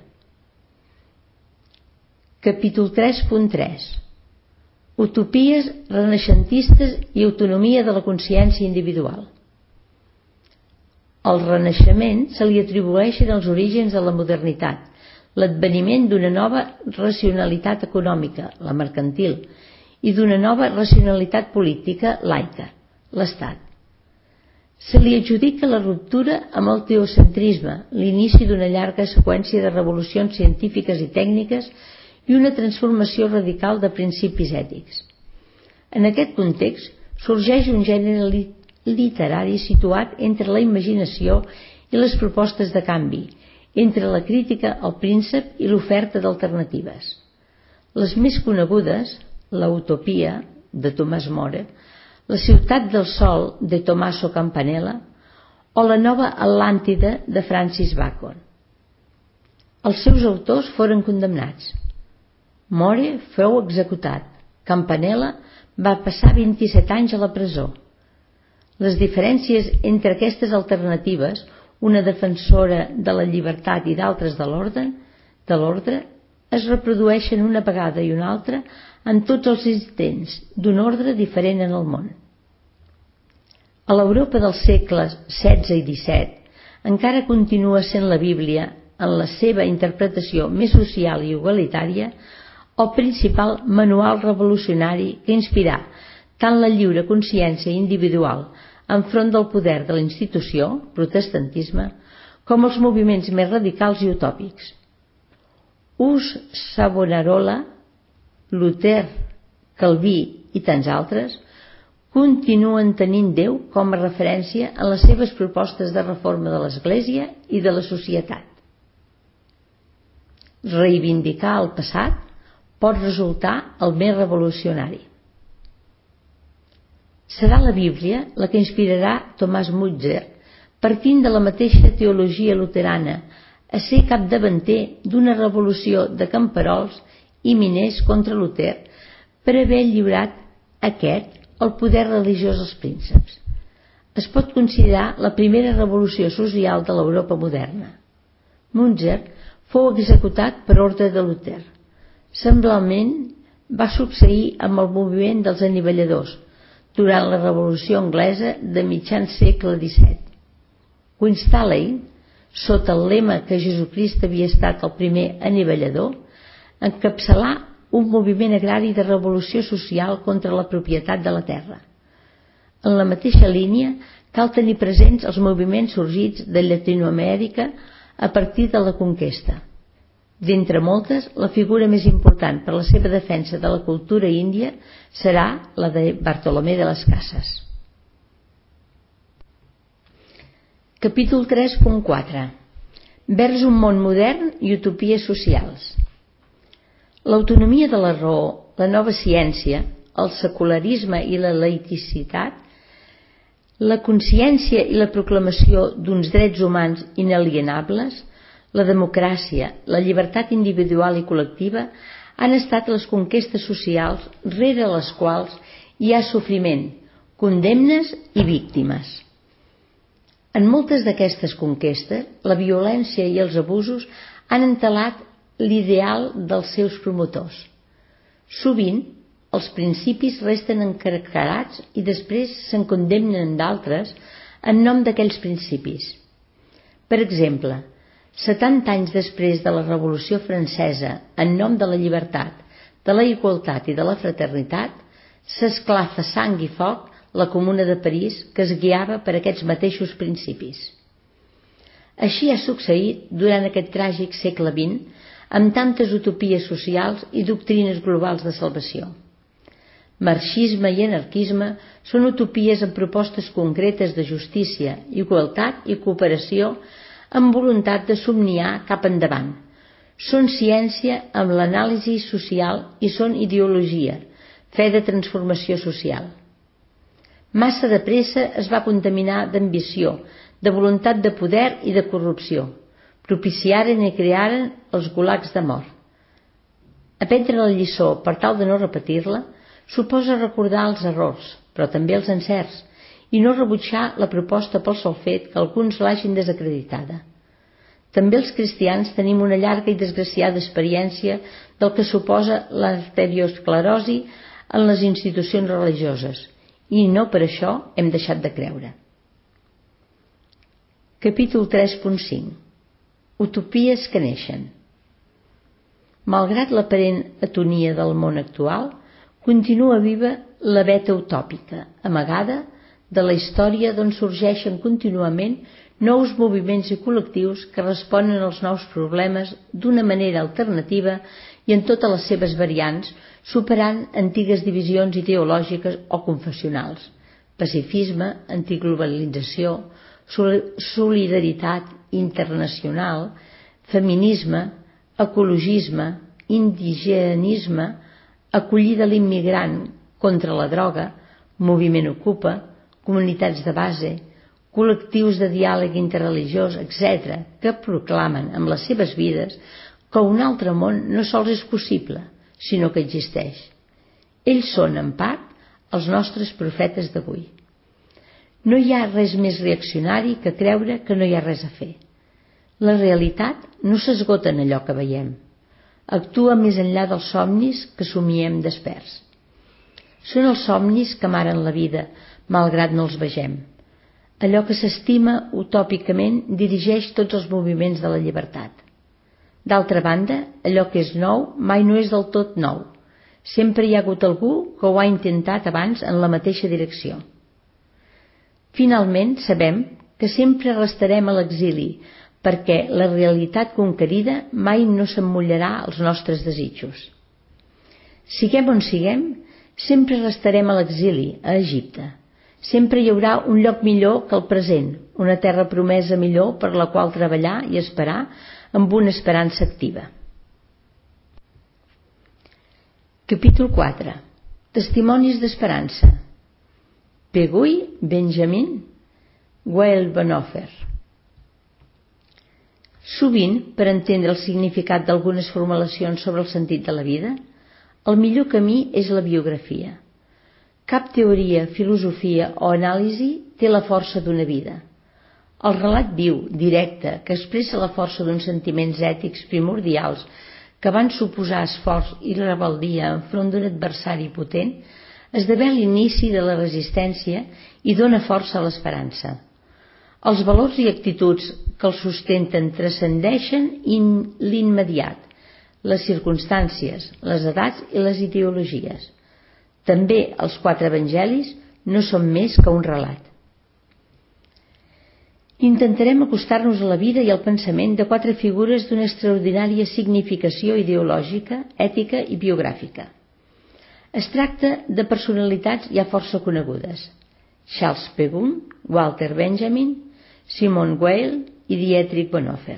Capítol 3.3. Utopies renaixentistes i autonomia de la consciència individual. Al Renaixement se li atribueixen els orígens de la modernitat, l'adveniment d'una nova racionalitat econòmica, la mercantil, i d'una nova racionalitat política, laica, l'Estat. Se li adjudica la ruptura amb el teocentrisme, l'inici d'una llarga seqüència de revolucions científiques i tècniques i una transformació radical de principis ètics. En aquest context sorgeix un gènere literari situat entre la imaginació i les propostes de canvi, entre la crítica al príncep i l'oferta d'alternatives. Les més conegudes, la Utopia, de Tomàs More, la Ciutat del Sol, de Tommaso Campanella, o la Nova Atlàntida, de Francis Bacon. Els seus autors foren condemnats. More fou executat. Campanella va passar 27 anys a la presó. Les diferències entre aquestes alternatives, una defensora de la llibertat i d'altres de l'ordre, es reprodueixen una vegada i una altra en tots els intents d'un ordre diferent en el món. A l'Europa dels segles XVI i XVII encara continua sent la Bíblia, en la seva interpretació més social i igualitària, el principal manual revolucionari que inspirà tant la lliure consciència individual enfront del poder de la institució, protestantisme, com els moviments més radicals i utòpics. Hus, Savonarola, Luter, Calví i tants altres continuen tenint Déu com a referència en les seves propostes de reforma de l'Església i de la societat. Reivindicar el passat pot resultar el més revolucionari. Serà la Bíblia la que inspirarà Tomàs Müntzer, partint de la mateixa teologia luterana, a ser capdavanter d'una revolució de camperols i miners contra Luter per haver lliurat aquest el poder religiós als prínceps. Es pot considerar la primera revolució social de l'Europa moderna. Müntzer fou executat per ordre de Luter. Semblament va succeir amb el moviment dels anivelladors durant la Revolució Anglesa de mitjan segle XVII. Winstanley, sota el lema que Jesucrist havia estat el primer anivellador, encapçalà un moviment agrari de revolució social contra la propietat de la terra. En la mateixa línia, cal tenir presents els moviments sorgits de Llatinoamèrica a partir de la conquesta. D'entre moltes, la figura més important per la seva defensa de la cultura índia serà la de Bartolomé de las Casas. Capítol 3.4. Vers un món modern i utopies socials. L'autonomia de la raó, la nova ciència, el secularisme i la laïcitat, la consciència i la proclamació d'uns drets humans inalienables, la democràcia, la llibertat individual i col·lectiva han estat les conquestes socials rere les quals hi ha sofriment, condemnes i víctimes. En moltes d'aquestes conquestes, la violència i els abusos han entelat l'ideal dels seus promotors. Sovint, els principis resten encarcarats i després se'n condemnen d'altres en nom d'aquells principis. Per exemple, 70 anys després de la Revolució Francesa, en nom de la llibertat, de la igualtat i de la fraternitat, s'esclafa sang i foc la Comuna de París, que es guiava per aquests mateixos principis. Així ha succeït durant aquest tràgic segle XX amb tantes utopies socials i doctrines globals de salvació. Marxisme i anarquisme són utopies amb propostes concretes de justícia, igualtat i cooperació amb voluntat de somniar cap endavant. Són ciència amb l'anàlisi social i són ideologia, fe de transformació social. Massa de pressa es va contaminar d'ambició, de voluntat de poder i de corrupció. Propiciaren i crearen els gulags de mort. Aprendre la lliçó per tal de no repetir-la suposa recordar els errors, però també els encerts, i no rebutjar la proposta pel sol fet que alguns l'hagin desacreditada. També els cristians tenim una llarga i desgraciada experiència del que suposa l'arteriosclerosi en les institucions religioses, i no per això hem deixat de creure. Capítol 3.5. Utopies que neixen. Malgrat l'aparent atonia del món actual, continua viva la veta utòpica, amagada, de la història d'on sorgeixen contínuament nous moviments i col·lectius que responen als nous problemes d'una manera alternativa i en totes les seves variants, superant antigues divisions ideològiques o confessionals: pacifisme, antiglobalització, solidaritat internacional, feminisme, ecologisme, indigenisme, acollida a l'immigrant, contra la droga, moviment Ocupa, comunitats de base, col·lectius de diàleg interreligiós, etc., que proclamen amb les seves vides que un altre món no sols és possible, sinó que existeix. Ells són, en part, els nostres profetes d'avui. No hi ha res més reaccionari que creure que no hi ha res a fer. La realitat no s'esgota en allò que veiem. Actua més enllà dels somnis que somiem desperts. Són els somnis que amaren la vida, malgrat no els vegem. Allò que s'estima utòpicament dirigeix tots els moviments de la llibertat. D'altra banda, allò que és nou mai no és del tot nou. Sempre hi ha hagut algú que ho ha intentat abans en la mateixa direcció. Finalment, sabem que sempre restarem a l'exili, perquè la realitat conquerida mai no s'emmollarà als nostres desitjos. Siguem on siguem, sempre restarem a l'exili, a Egipte. Sempre hi haurà un lloc millor que el present, una terra promesa millor per la qual treballar i esperar amb una esperança activa. Capítol 4. Testimonis d'esperança. Pegui, Benjamin, Wael Bonhoeffer. Sovint, per entendre el significat d'algunes formulacions sobre el sentit de la vida, el millor camí és la biografia. Cap teoria, filosofia o anàlisi té la força d'una vida. El relat viu, directe, que expressa la força d'uns sentiments ètics primordials que van suposar esforç i rebel·lia enfront d'un adversari potent, esdevé l'inici de la resistència i dóna força a l'esperança. Els valors i actituds que els sustenten transcendeixen l'immediat, les circumstàncies, les edats i les ideologies. També els 4 evangelis no són més que un relat. Intentarem acostar-nos a la vida i al pensament de 4 figures d'una extraordinària significació ideològica, ètica i biogràfica. Es tracta de personalitats ja força conegudes: Charles Pegum, Walter Benjamin, Simone Weil i Dietrich Bonhoeffer.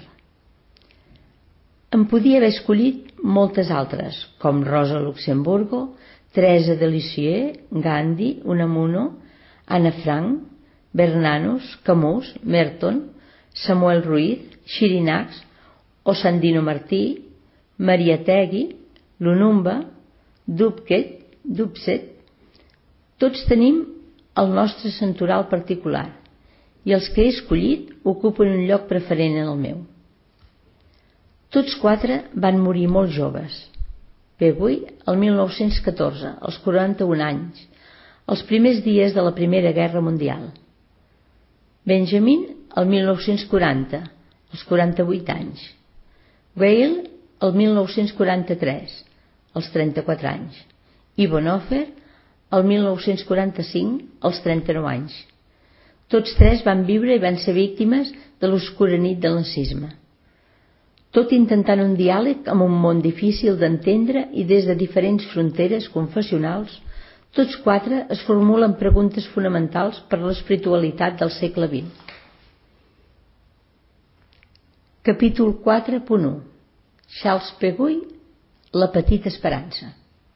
En podia haver escollit moltes altres, com Rosa Luxemburgo, Teresa de Lisieux, Gandhi, Unamuno, Anne Frank, Bernanos, Camus, Merton, Samuel Ruiz, Xirinacs o Sandino Martí, Mariátegui, Lumumba, Dubček. Tots tenim el nostre santoral particular i els que he escollit ocupen un lloc preferent en el meu. Tots 4 van morir molt joves. Pegui el 1914, als 41 anys, els primers dies de la Primera Guerra Mundial. Benjamin el 1940, als 48 anys. Weil el 1943, als 34 anys. I Bonhoeffer el 1945, als 39 anys. Tots 3 van viure i van ser víctimes de l'oscura nit del nazisme. Tot intentant un diàleg amb un món difícil d'entendre i des de diferents fronteres confessionals, tots 4 es formulen preguntes fonamentals per l'espiritualitat del segle XX. Capítol 4.1. Charles Pegui, la petita esperança.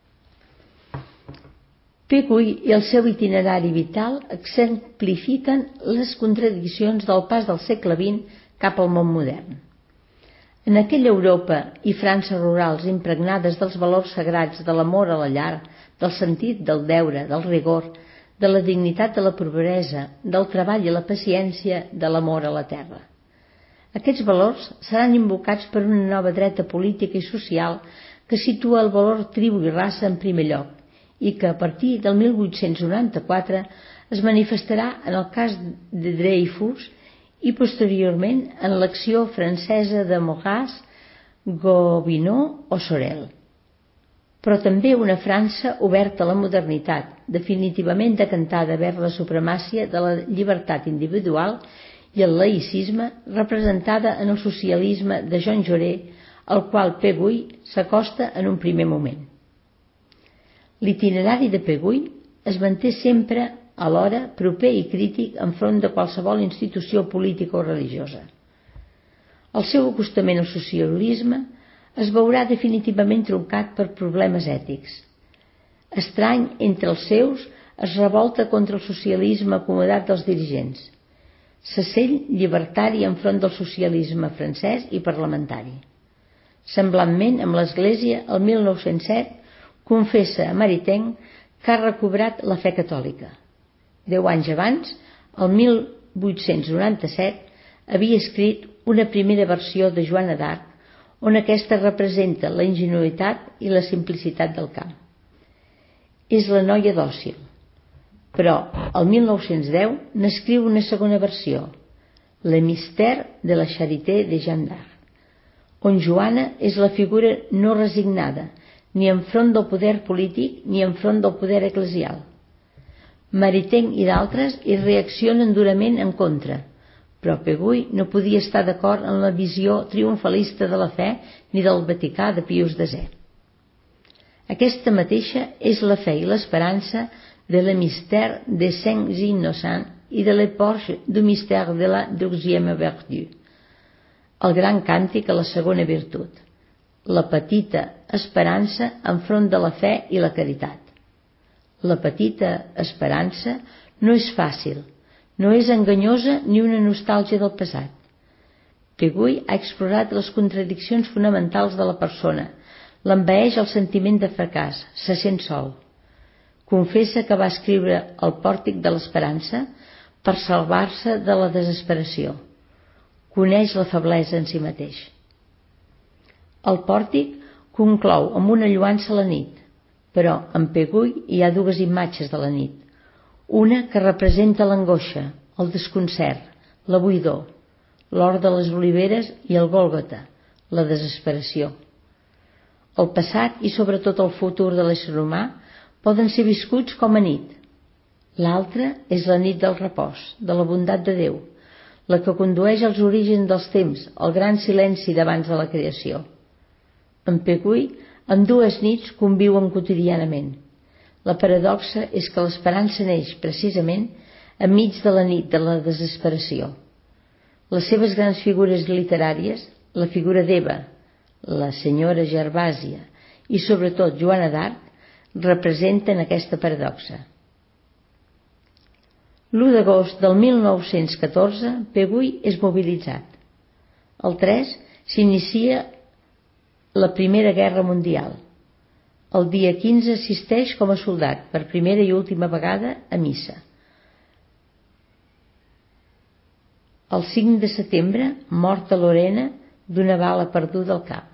Pegui i el seu itinerari vital exemplifiquen les contradiccions del pas del segle XX cap al món modern. En aquella Europa i França rurals impregnades dels valors sagrats de l'amor a la llar, del sentit del deure, del rigor, de la dignitat de la pobresa, del treball i la paciència, de l'amor a la terra. Aquests valors seran invocats per una nova dreta política i social que situa el valor tribu i raça en primer lloc i que a partir del 1894 es manifestarà en el cas de Dreyfus i posteriorment en l'acció francesa de Maurras, Gobineau o Sorel. Però també una França oberta a la modernitat, definitivament decantada vers la supremàcia de la llibertat individual i el laïcisme, representada en el socialisme de Jean Jaurès, al qual Pegüy s'acosta en un primer moment. L'itinerari de Pegüy es manté sempre alhora proper i crític enfront de qualsevol institució política o religiosa. El seu acostament al socialisme es veurà definitivament truncat per problemes ètics. Estrany entre els seus, es revolta contra el socialisme acomodat dels dirigents. S'assell llibertari enfront del socialisme francès i parlamentari. Semblantment amb l'Església, el 1907 confessa a Maritain que ha recobrat la fe catòlica. 10 anys abans, el 1897, havia escrit una primera versió de Joana d'Arc, on aquesta representa la ingenuïtat i la simplicitat del camp. És la noia dòcil, però el 1910 n'escriu una segona versió, Le mystère de la charité de Jeanne d'Arc, on Joana és la figura no resignada, ni enfront del poder polític ni enfront del poder eclesial. Maritain i d'altres hi reaccionen durament en contra, però Pegüy no podia estar d'acord en la visió triomfalista de la fe ni del Vaticà de Pius X. Aquesta mateixa és la fe i l'esperança de Le mystère des Saints Innocents i de Le Porche du mystère de la deuxième vertu, el gran càntic a la segona virtut, la petita esperança enfront de la fe i la caritat. La petita esperança no és fàcil, no és enganyosa ni una nostàlgia del passat. Pegüy ha explorat les contradiccions fonamentals de la persona, l'envaeix el sentiment de fracàs, se sent sol. Confessa que va escriure el Pòrtic de l'Esperança per salvar-se de la desesperació. Coneix la feblesa en si mateix. El Pòrtic conclou amb una lloança a la nit, però en Pegüy hi ha dues imatges de la nit. Una que representa l'angoixa, el desconcert, la buidor, l'hort de les oliveres i el Gòlgota, la desesperació. El passat i sobretot el futur de l'ésser humà poden ser viscuts com a nit. L'altra és la nit del repòs, de la bondat de Déu, la que condueix als orígens dels temps, al gran silenci d'abans de la creació. En Pegüy, ambdues nits conviuen quotidianament. La paradoxa és que l'esperança neix, precisament, enmig de la nit de la desesperació. Les seves grans figures literàries, la figura d'Eva, la senyora Gervàsia i sobretot Joana d'Arc, representen aquesta paradoxa. L'1 d'agost del 1914, Pegüy és mobilitzat. El 3 s'inicia la Primera Guerra Mundial. El dia 15 assisteix com a soldat, per primera i última vegada, a missa. El 5 de setembre, mort a Lorena d'una bala perduda al cap.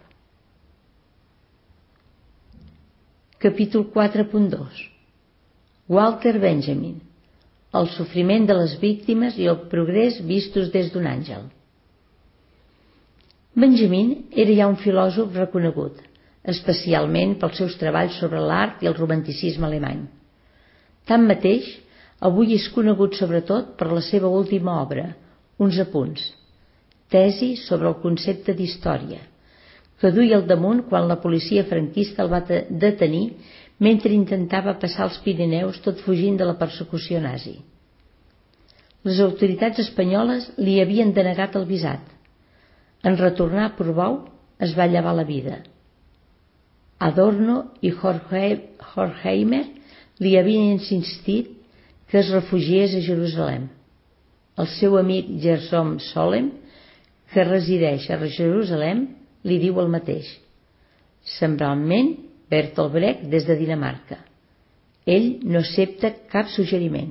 Capítol 4.2. Walter Benjamin. El sofriment de les víctimes i el progrés vistos des d'un àngel. Benjamin era ja un filòsof reconegut, especialment pels seus treballs sobre l'art i el romanticisme alemany. Tanmateix, avui és conegut sobretot per la seva última obra, uns apunts, tesi sobre el concepte d'història, que duia al damunt quan la policia franquista el va detenir mentre intentava passar els Pirineus tot fugint de la persecució nazi. Les autoritats espanyoles li havien denegat el visat. En retornar a Portbou es va llevar la vida. Adorno i Horkheimer li havien insistit que es refugiés a Jerusalem. El seu amic Gershom Solem, que resideix a Jerusalem, li diu el mateix. Semblantment, Bertolt Brecht des de Dinamarca. Ell no accepta cap suggeriment.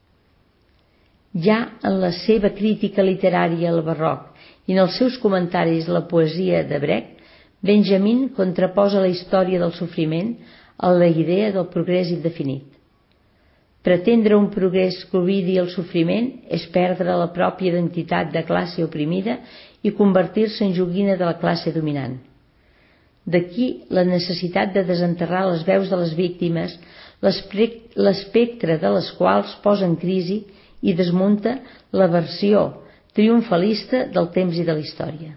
Ja en la seva crítica literària al barroc i en els seus comentaris a la poesia de Brecht, Benjamin contraposa la història del sofriment a la idea del progrés indefinit. Pretendre un progrés que oblidi el sofriment és perdre la pròpia identitat de classe oprimida i convertir-se en joguina de la classe dominant. D'aquí la necessitat de desenterrar les veus de les víctimes, l'espectre de les quals posa en crisi i desmunta la versió triomfalista del temps i de la història.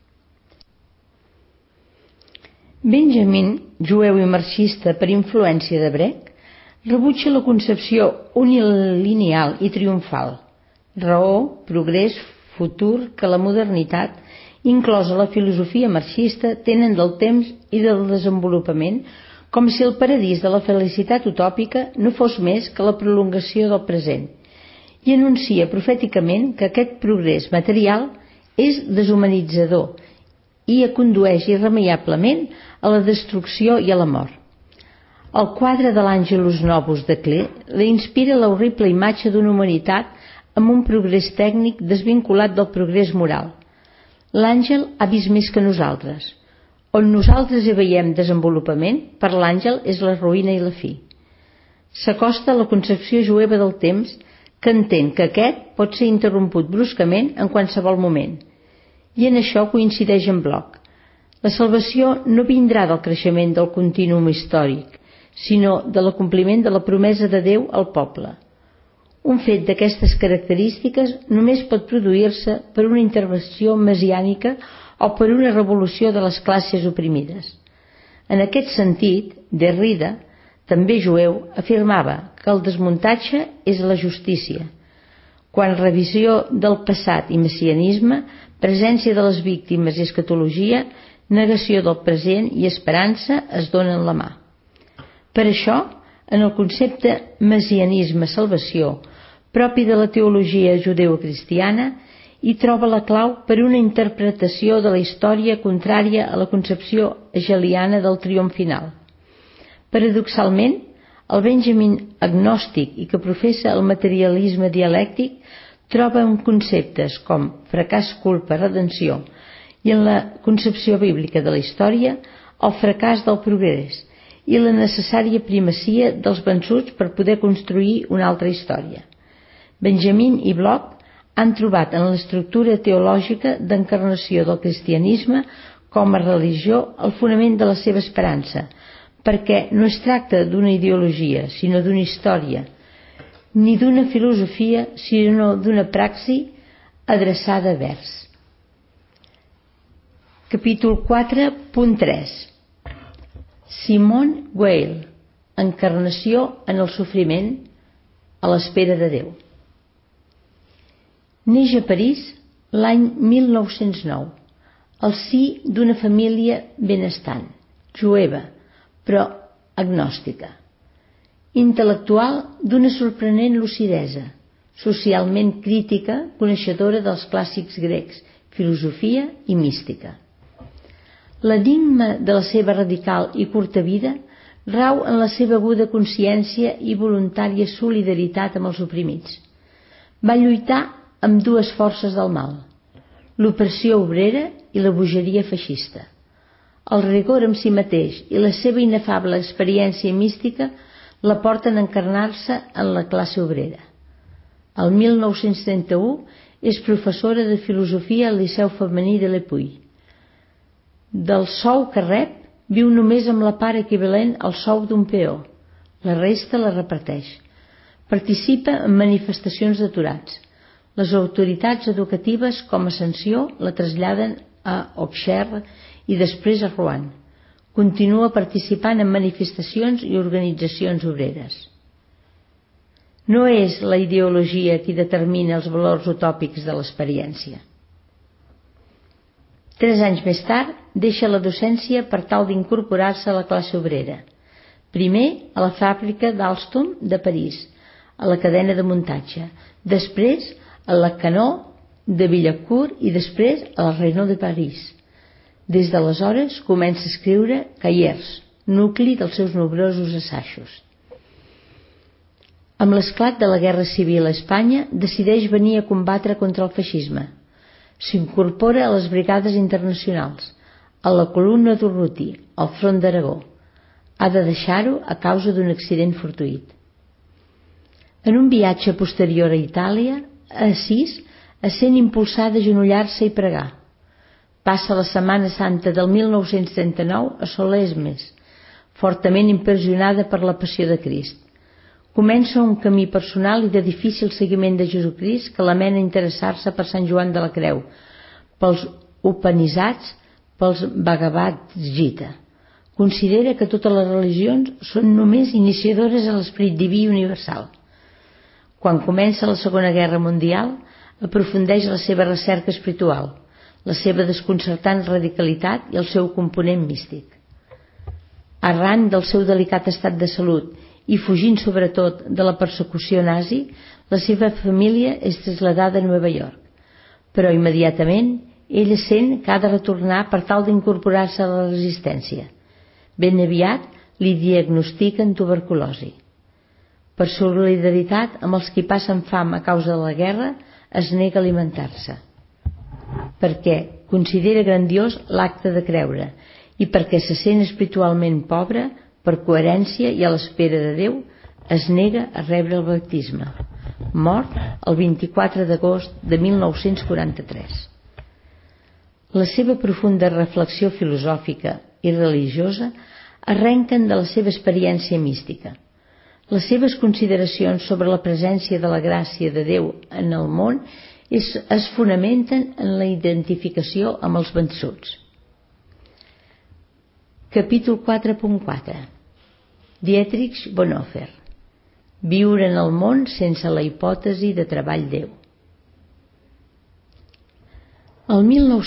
Benjamin, jueu i marxista per influència de Brecht, rebutja la concepció unilineal i triomfal, raó, progrés, futur que la modernitat, inclosa la filosofia marxista, tenen del temps i del desenvolupament, com si el paradís de la felicitat utòpica no fos més que la prolongació del present, i anuncia profèticament que aquest progrés material és deshumanitzador i condueix irremeiablement a la destrucció i a la mort. El quadre de l'Angelus Novus de Klee li inspira l'horrible imatge d'una humanitat amb un progrés tècnic desvinculat del progrés moral. L'àngel ha vist més que nosaltres. On nosaltres hi veiem desenvolupament, per l'àngel és la ruïna i la fi. S'acosta a la concepció jueva del temps, que entén que aquest pot ser interromput bruscament en qualsevol moment. I en això coincideix amb Bloch. La salvació no vindrà del creixement del contínuum històric, sinó de l'acompliment de la promesa de Déu al poble. Un fet d'aquestes característiques només pot produir-se per una intervenció messiànica o per una revolució de les classes oprimides. En aquest sentit, Derrida, també jueu, afirmava que el desmuntatge és la justícia, quan revisió del passat i messianisme, presència de les víctimes i escatologia, negació del present i esperança es donen la mà. Per això, en el concepte messianisme-salvació, propi de la teologia judeocristiana, hi troba la clau per una interpretació de la història contrària a la concepció hegeliana del triomf final. Paradoxalment, el Benjamin agnòstic i que professa el materialisme dialèctic troba en conceptes com fracàs, culpa, redenció i en la concepció bíblica de la història el fracàs del progrés i la necessària primacia dels vençuts per poder construir una altra història. Benjamin i Bloch han trobat en l'estructura teològica d'encarnació del cristianisme com a religió el fonament de la seva esperança, perquè no es tracta d'una ideologia, sinó d'una història, ni d'una filosofia, sinó d'una praxi adreçada a vers. Capítol 4.3. Simone Weil, encarnació en el sofriment a l'espera de Déu. Neix a París l'any 1909, al si d'una família benestant, jueva, però agnòstica. Intel·lectual d'una sorprenent lucidesa, socialment crítica, coneixedora dels clàssics grecs, filosofia i mística. L'enigma de la seva radical i curta vida rau en la seva aguda consciència i voluntària solidaritat amb els oprimits. Va lluitar amb dues forces del mal, l'opressió obrera i la bogeria feixista. El rigor amb si mateix i la seva inefable experiència mística la porten a encarnar-se en la classe obrera. El 1931 és professora de filosofia al Liceu Femení de Le Puy. Del sou que rep, viu només amb la part equivalent al sou d'un peó. La resta la reparteix. Participa en manifestacions d'aturats. Les autoritats educatives, com a sanció, la traslladen a Auxerre i després a Rouen. Continua participant en manifestacions i organitzacions obreres. No és la ideologia qui determina els valors utòpics de l'experiència. 3 anys més tard, deixa la docència per tal d'incorporar-se a la classe obrera. Primer a la fàbrica d'Alstom de París, a la cadena de muntatge, després a la Canot de Villacourt i després a la Renault de París. Des d'aleshores comença a escriure Cahiers, nucli dels seus nombrosos assajos. Amb l'esclat de la Guerra Civil a Espanya, decideix venir a combatre contra el feixisme. S'incorpora a les brigades internacionals, a la columna d'Urruti, al front d'Aragó. Ha de deixar-ho a causa d'un accident fortuït. En un viatge posterior a Itàlia, a Assís, es sent impulsada a agenollar-se i pregar. passa la Setmana Santa del 1939 a Solesmes, fortament impressionada per la passió de Crist. Comença un camí personal i de difícil seguiment de Jesucrist que la mena a interessar-se per Sant Joan de la Creu, pels Upanishads, pels Bhagavad Gita. Considera que totes les religions són només iniciadores a l'esperit diví universal. Quan comença la Segona Guerra Mundial, aprofundeix la seva recerca espiritual, la seva desconcertant radicalitat i el seu component místic. Arran del seu delicat estat de salut i fugint sobretot de la persecució nazi, la seva família és traslladada a Nova York. Però immediatament ella sent que ha de retornar per tal d'incorporar-se a la resistència. Ben aviat li diagnostiquen tuberculosi. Per solidaritat amb els qui passen fam a causa de la guerra, es nega a alimentar-se. Perquè considera grandiós l'acte de creure i perquè se sent espiritualment pobre, per coherència i a l'espera de Déu, es nega a rebre el baptisme. Mort el 24 d'agost de 1943. La seva profunda reflexió filosòfica i religiosa arrenquen de la seva experiència mística. Les seves consideracions sobre la presència de la gràcia de Déu en el món es fonamenten en la identificació amb els vençuts. Capítol 4.4. Dietrich Bonhoeffer. Viure en el món sense la hipòtesi de treball Déu. El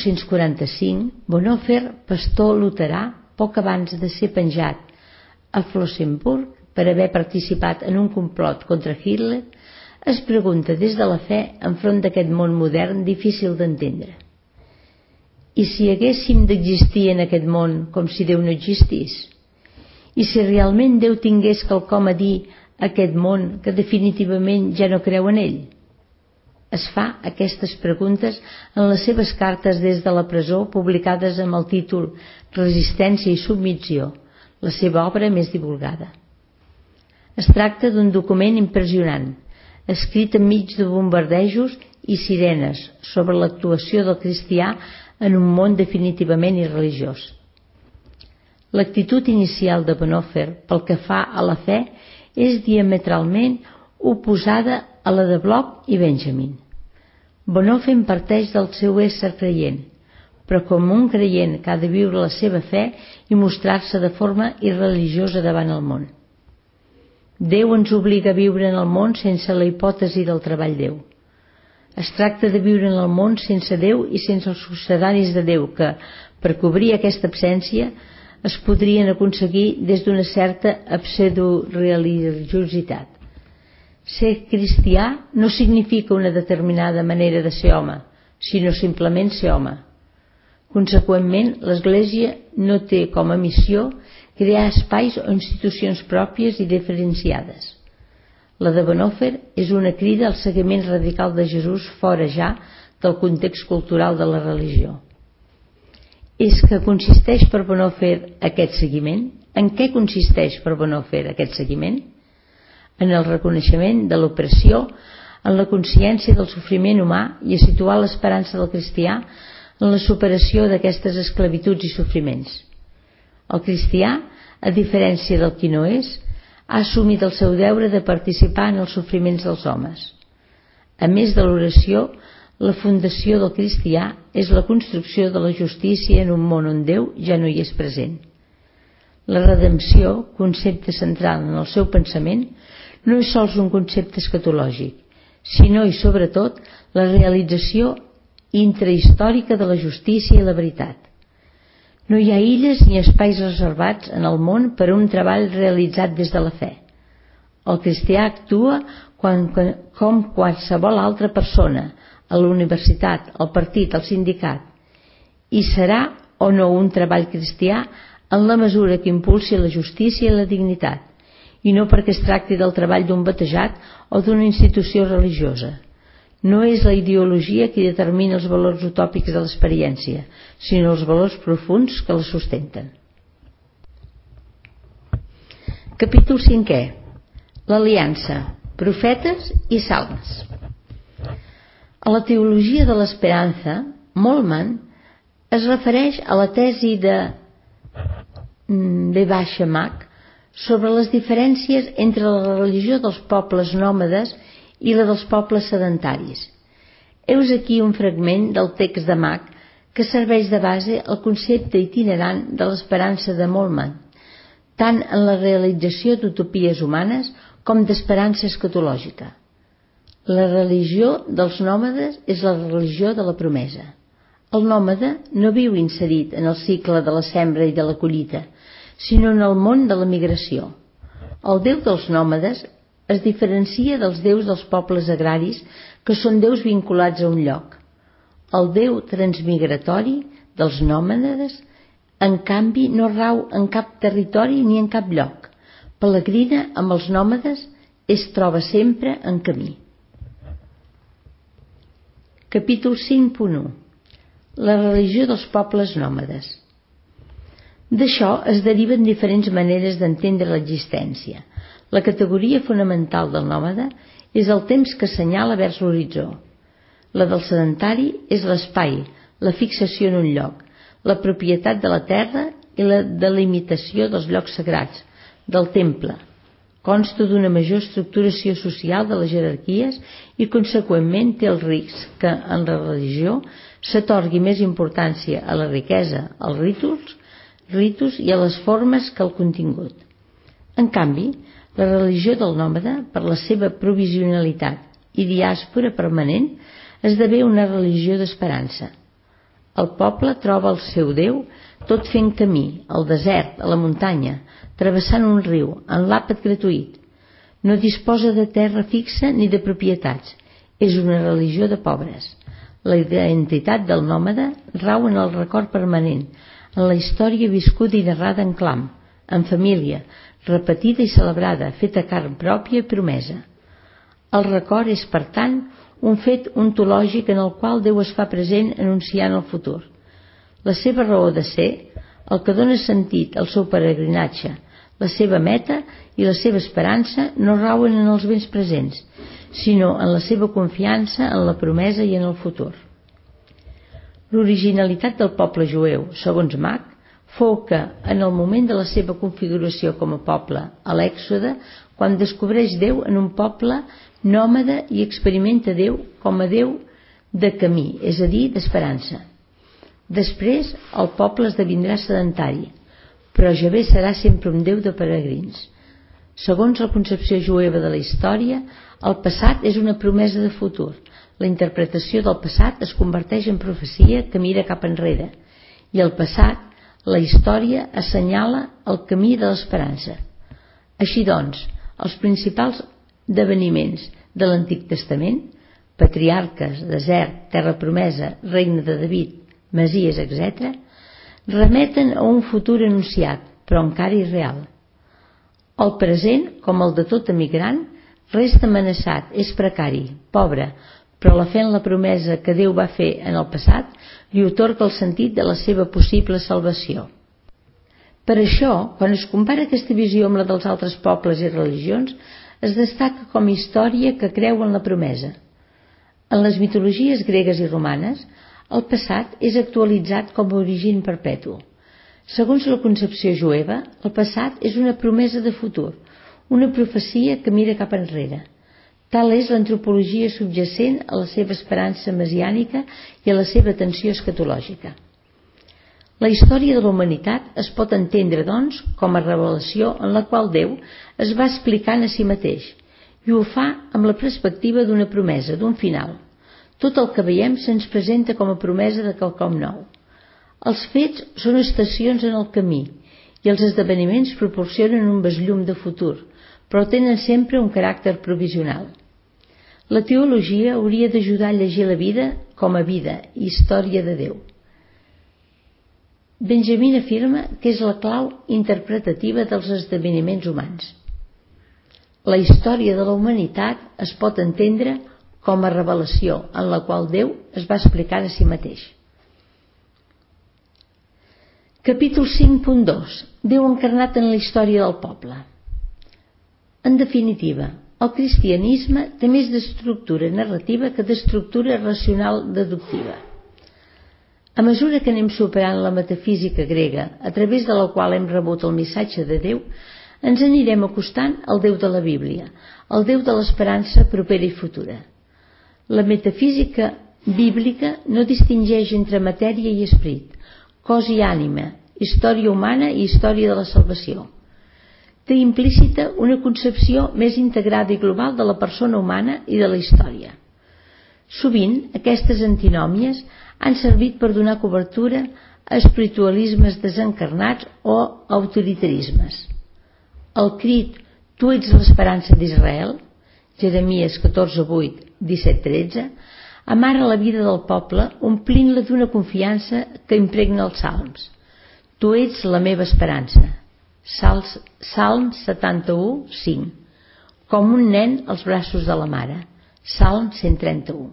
1945, Bonhoeffer, pastor luterà, poc abans de ser penjat a Flossenburg per haver participat en un complot contra Hitler, es pregunta des de la fe enfront d'aquest món modern difícil d'entendre. I si haguéssim d'existir en aquest món com si Déu no existís? I si realment Déu tingués quelcom a dir a aquest món que definitivament ja no creu en ell? Es fa aquestes preguntes en les seves cartes des de la presó publicades amb el títol Resistència i submissió, la seva obra més divulgada. Es tracta d'un document impressionant, escrit enmig de bombardejos i sirenes sobre l'actuació del cristià en un món definitivament irreligiós. L'actitud inicial de Bonhoeffer pel que fa a la fe és diametralment oposada a la de Bloch i Benjamin. Bonhoeffer parteix del seu ésser creient, però com un creient que ha de viure la seva fe i mostrar-se de forma irreligiosa davant el món. Déu ens obliga a viure en el món sense la hipòtesi del treball Déu. Es tracta de viure en el món sense Déu i sense els succedanis de Déu que, per cobrir aquesta absència, es podrien aconseguir des d'una certa pseudo-religiositat. Ser cristià no significa una determinada manera de ser home, sinó simplement ser home. Conseqüentment, l'Església no té com a missió crear espais o institucions pròpies i diferenciades. La de Bonhoeffer és una crida al seguiment radical de Jesús fora ja del context cultural de la religió. És que consisteix per Bonhoeffer aquest seguiment? En què consisteix per Bonhoeffer aquest seguiment? En el reconeixement de l'opressió, en la consciència del sofriment humà i a situar l'esperança del cristià en la superació d'aquestes esclavituds i sofriments. El cristià, a diferència del qui no és, ha assumit el seu deure de participar en els sofriments dels homes. A més de l'oració, la fundació del cristià és la construcció de la justícia en un món on Déu ja no hi és present. La redempció, concepte central en el seu pensament, no és sols un concepte escatològic, sinó i sobretot la realització intrahistòrica de la justícia i la veritat. No hi ha illes ni espais reservats en el món per a un treball realitzat des de la fe. El cristià actua com qualsevol altra persona, a la universitat, al partit, al sindicat, i serà o no un treball cristià en la mesura que impulsi la justícia i la dignitat, i no perquè es tracti del treball d'un batejat o d'una institució religiosa. No és la ideologia qui determina els valors utòpics de l'experiència, sinó els valors profunds que la sustenten. Capítol 5è. L'aliança, profetes i salms. A la teologia de l'esperança, Moltmann Es refereix a la tesi de B-Mac sobre les diferències entre la religió dels pobles nòmades i la dels pobles sedentaris. Heus aquí un fragment del text de Mac que serveix de base al concepte itinerant de l'esperança de Moltmann, tant en la realització d'utopies humanes com d'esperança escatològica. La religió dels nòmades és la religió de la promesa. El nòmada no viu inserit en el cicle de la sembra i de la collita, sinó en el món de la migració. El déu dels nòmades es diferencia dels déus dels pobles agraris, que són déus vinculats a un lloc. El déu transmigratori dels nòmades, en canvi, no rau en cap territori ni en cap lloc. Pelegrina amb els nòmades es troba sempre en camí. Capítol 5.1. La religió dels pobles nòmades. D'això es deriven diferents maneres d'entendre l'existència. La categoria fonamental del nòmada és el temps que assenyala vers l'horitzó. La del sedentari és l'espai, la fixació en un lloc, la propietat de la terra i la delimitació dels llocs sagrats, del temple. Consta d'una major estructuració social de les jerarquies i conseqüentment té el risc que en la religió s'atorgui més importància a la riquesa, als ritus i a les formes que al contingut. En canvi, la religió del nòmada, per la seva provisionalitat i diàspora permanent, esdevé una religió d'esperança. El poble troba el seu Déu tot fent camí, al desert, a la muntanya, travessant un riu, en l'àpat gratuït. No disposa de terra fixa ni de propietats. És una religió de pobres. La identitat del nòmada rau en el record permanent, en la història viscuda i narrada en clam, en família, repetida i celebrada, feta carn pròpia i promesa. El record és, per tant, un fet ontològic en el qual Déu es fa present anunciant el futur. La seva raó de ser, el que dona sentit al seu peregrinatge, la seva meta i la seva esperança no rauen en els béns presents, sinó en la seva confiança en la promesa i en el futur. L'originalitat del poble jueu, segons Mac, fou que, en el moment de la seva configuració com a poble, a l'Èxode, quan descobreix Déu en un poble nòmada i experimenta Déu com a Déu de camí, és a dir, d'esperança. Després, el poble esdevindrà sedentari, però Javé serà sempre un Déu de peregrins. Segons la concepció jueva de la història, el passat és una promesa de futur. La interpretació del passat es converteix en profecia que mira cap enrere, i el passat, la història, assenyala el camí de l'esperança. Així doncs, els principals esdeveniments de l'Antic Testament, patriarques, desert, terra promesa, regne de David, Masies, etc., remeten a un futur anunciat, però encara irreal. El present, com el de tot emigrant, resta amenaçat, és precari, pobre, però la fe en la promesa que Déu va fer en el passat li atorga el sentit de la seva possible salvació. Per això, quan es compara aquesta visió amb la dels altres pobles i religions, es destaca com a història que creu en la promesa. En les mitologies gregues i romanes, el passat és actualitzat com a origen perpetu. Segons la concepció jueva, el passat és una promesa de futur, una profecia que mira cap enrere. Tal és l'antropologia subjacent a la seva esperança messiànica i a la seva tensió escatològica. La història de la humanitat es pot entendre, doncs, com a revelació en la qual Déu es va explicant a si mateix, i ho fa amb la perspectiva d'una promesa, d'un final. Tot el que veiem se'ns presenta com a promesa de quelcom nou. Els fets són estacions en el camí i els esdeveniments proporcionen un besllum de futur, però tenen sempre un caràcter provisional. La teologia hauria d'ajudar a llegir la vida com a vida i història de Déu. Benjamin afirma que és la clau interpretativa dels esdeveniments humans. La història de la humanitat es pot entendre com a revelació en la qual Déu es va explicar a si mateix. Capítol 5.2. Déu encarnat en la història del poble. En definitiva, el cristianisme té més d'estructura narrativa que d'estructura racional deductiva. A mesura que anem superant la metafísica grega, a través de la qual hem rebut el missatge de Déu, ens anirem acostant al Déu de la Bíblia, al Déu de l'esperança propera i futura. La metafísica bíblica no distingeix entre matèria i esperit, cos i ànima, història humana i història de la salvació. Té implícita una concepció més integrada i global de la persona humana i de la història. Sovint, aquestes antinòmies han servit per donar cobertura a espiritualismes desencarnats o autoritarismes. El crit «Tu ets l'esperança d'Israel», Jeremies 14:8, 17:13, amara la vida del poble omplint-la d'una confiança que impregna els salms. «Tu ets la meva esperança», Salm 71:5, com un nen als braços de la mare, Salm 131.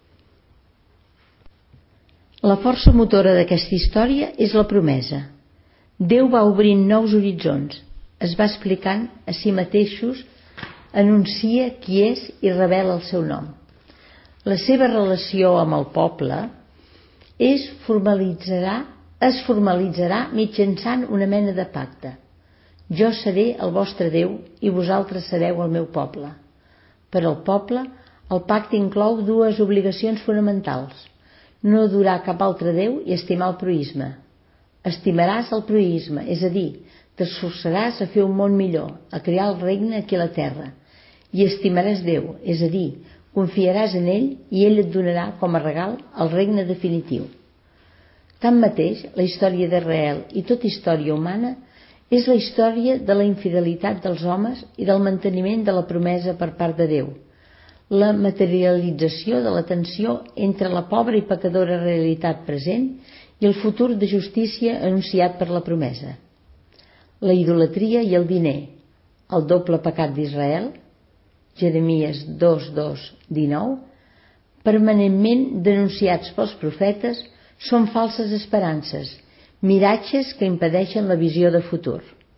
La força motora d'aquesta història és la promesa. Déu va obrint nous horitzons, es va explicant a si mateixos, anuncia qui és i revela el seu nom. La seva relació amb el poble es formalitzarà mitjançant una mena de pacte. Jo seré el vostre Déu i vosaltres sereu el meu poble. Per al poble, el pacte inclou dues obligacions fonamentals: no adorar cap altre Déu i estimar el proïsme. Estimaràs el proïsme, és a dir, t'esforçaràs a fer un món millor, a crear el regne aquí a la terra, i estimaràs Déu, és a dir, confiaràs en ell i ell et donarà com a regal el regne definitiu. Tanmateix, la història d'Israel i tota història humana és la història de la infidelitat dels homes i del manteniment de la promesa per part de Déu, la materialització de la tensió entre la pobra i pecadora realitat present i el futur de justícia anunciat per la promesa. La idolatria i el diner, el doble pecat d'Israel, Jeremies 2:19, permanentment denunciats pels profetes, són falses esperances, miratges que impedeixen la visió de futur.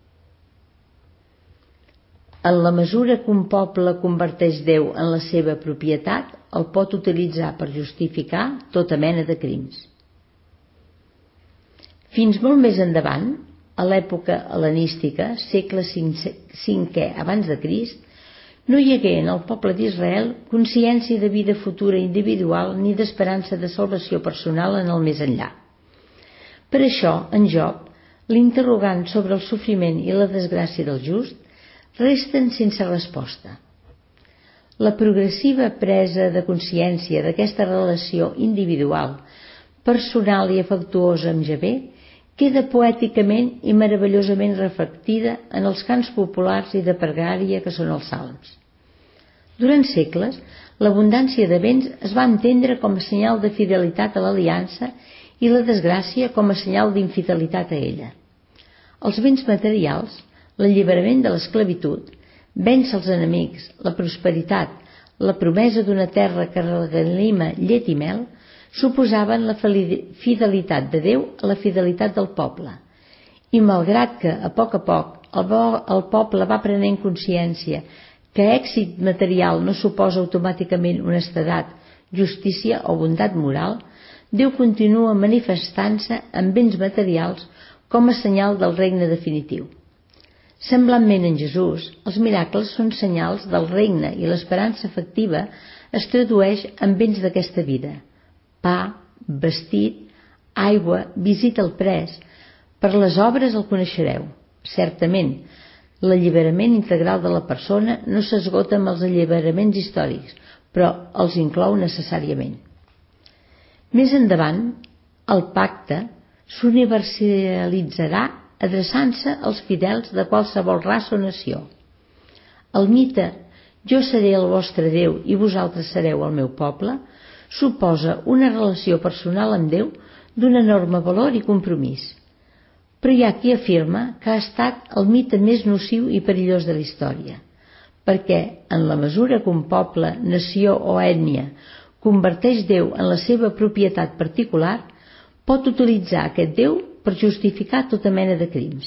En la mesura que un poble converteix Déu en la seva propietat, el pot utilitzar per justificar tota mena de crims. Fins molt més endavant, a l'època hel·lenística, segle V abans de Crist, no hi hagué en el poble d'Israel consciència de vida futura individual ni d'esperança de salvació personal en el més enllà. Per això, en Job, l'interrogant sobre el sofriment i la desgràcia del just resten sense resposta. La progressiva presa de consciència d'aquesta relació individual, personal i afectuosa amb Javé queda poèticament i meravellosament reflectida en els cants populars i de pregària que són els salms. Durant segles, l'abundància de béns es va entendre com a senyal de fidelitat a l'aliança i la desgràcia com a senyal d'infidelitat a ella. Els béns materials, l'alliberament de l'esclavitud, vèncer els enemics, la prosperitat, la promesa d'una terra que regalima llet i mel, suposaven la fidelitat de Déu a la fidelitat del poble. I malgrat que, a poc el poble va prenent consciència que èxit material no suposa automàticament honestedat, justícia o bondat moral, Déu continua manifestant-se en béns materials com a senyal del regne definitiu. Semblantment en Jesús, els miracles són senyals del regne i l'esperança efectiva es tradueix en béns d'aquesta vida: pa, vestit, aigua, visita al pres. Per les obres el coneixereu. Certament, l'alliberament integral de la persona no s'esgota amb els alliberaments històrics, però els inclou necessàriament. Més endavant, el pacte s'universalitzarà adreçant-se als fidels de qualsevol raça o nació. El mite «Jo seré el vostre Déu i vosaltres sereu el meu poble» suposa una relació personal amb Déu d'un enorme valor i compromís. Però hi ha qui afirma que ha estat el mite més nociu i perillós de la història, perquè en la mesura que un poble, nació o ètnia converteix Déu en la seva propietat particular, pot utilitzar aquest Déu per justificar tota mena de crims.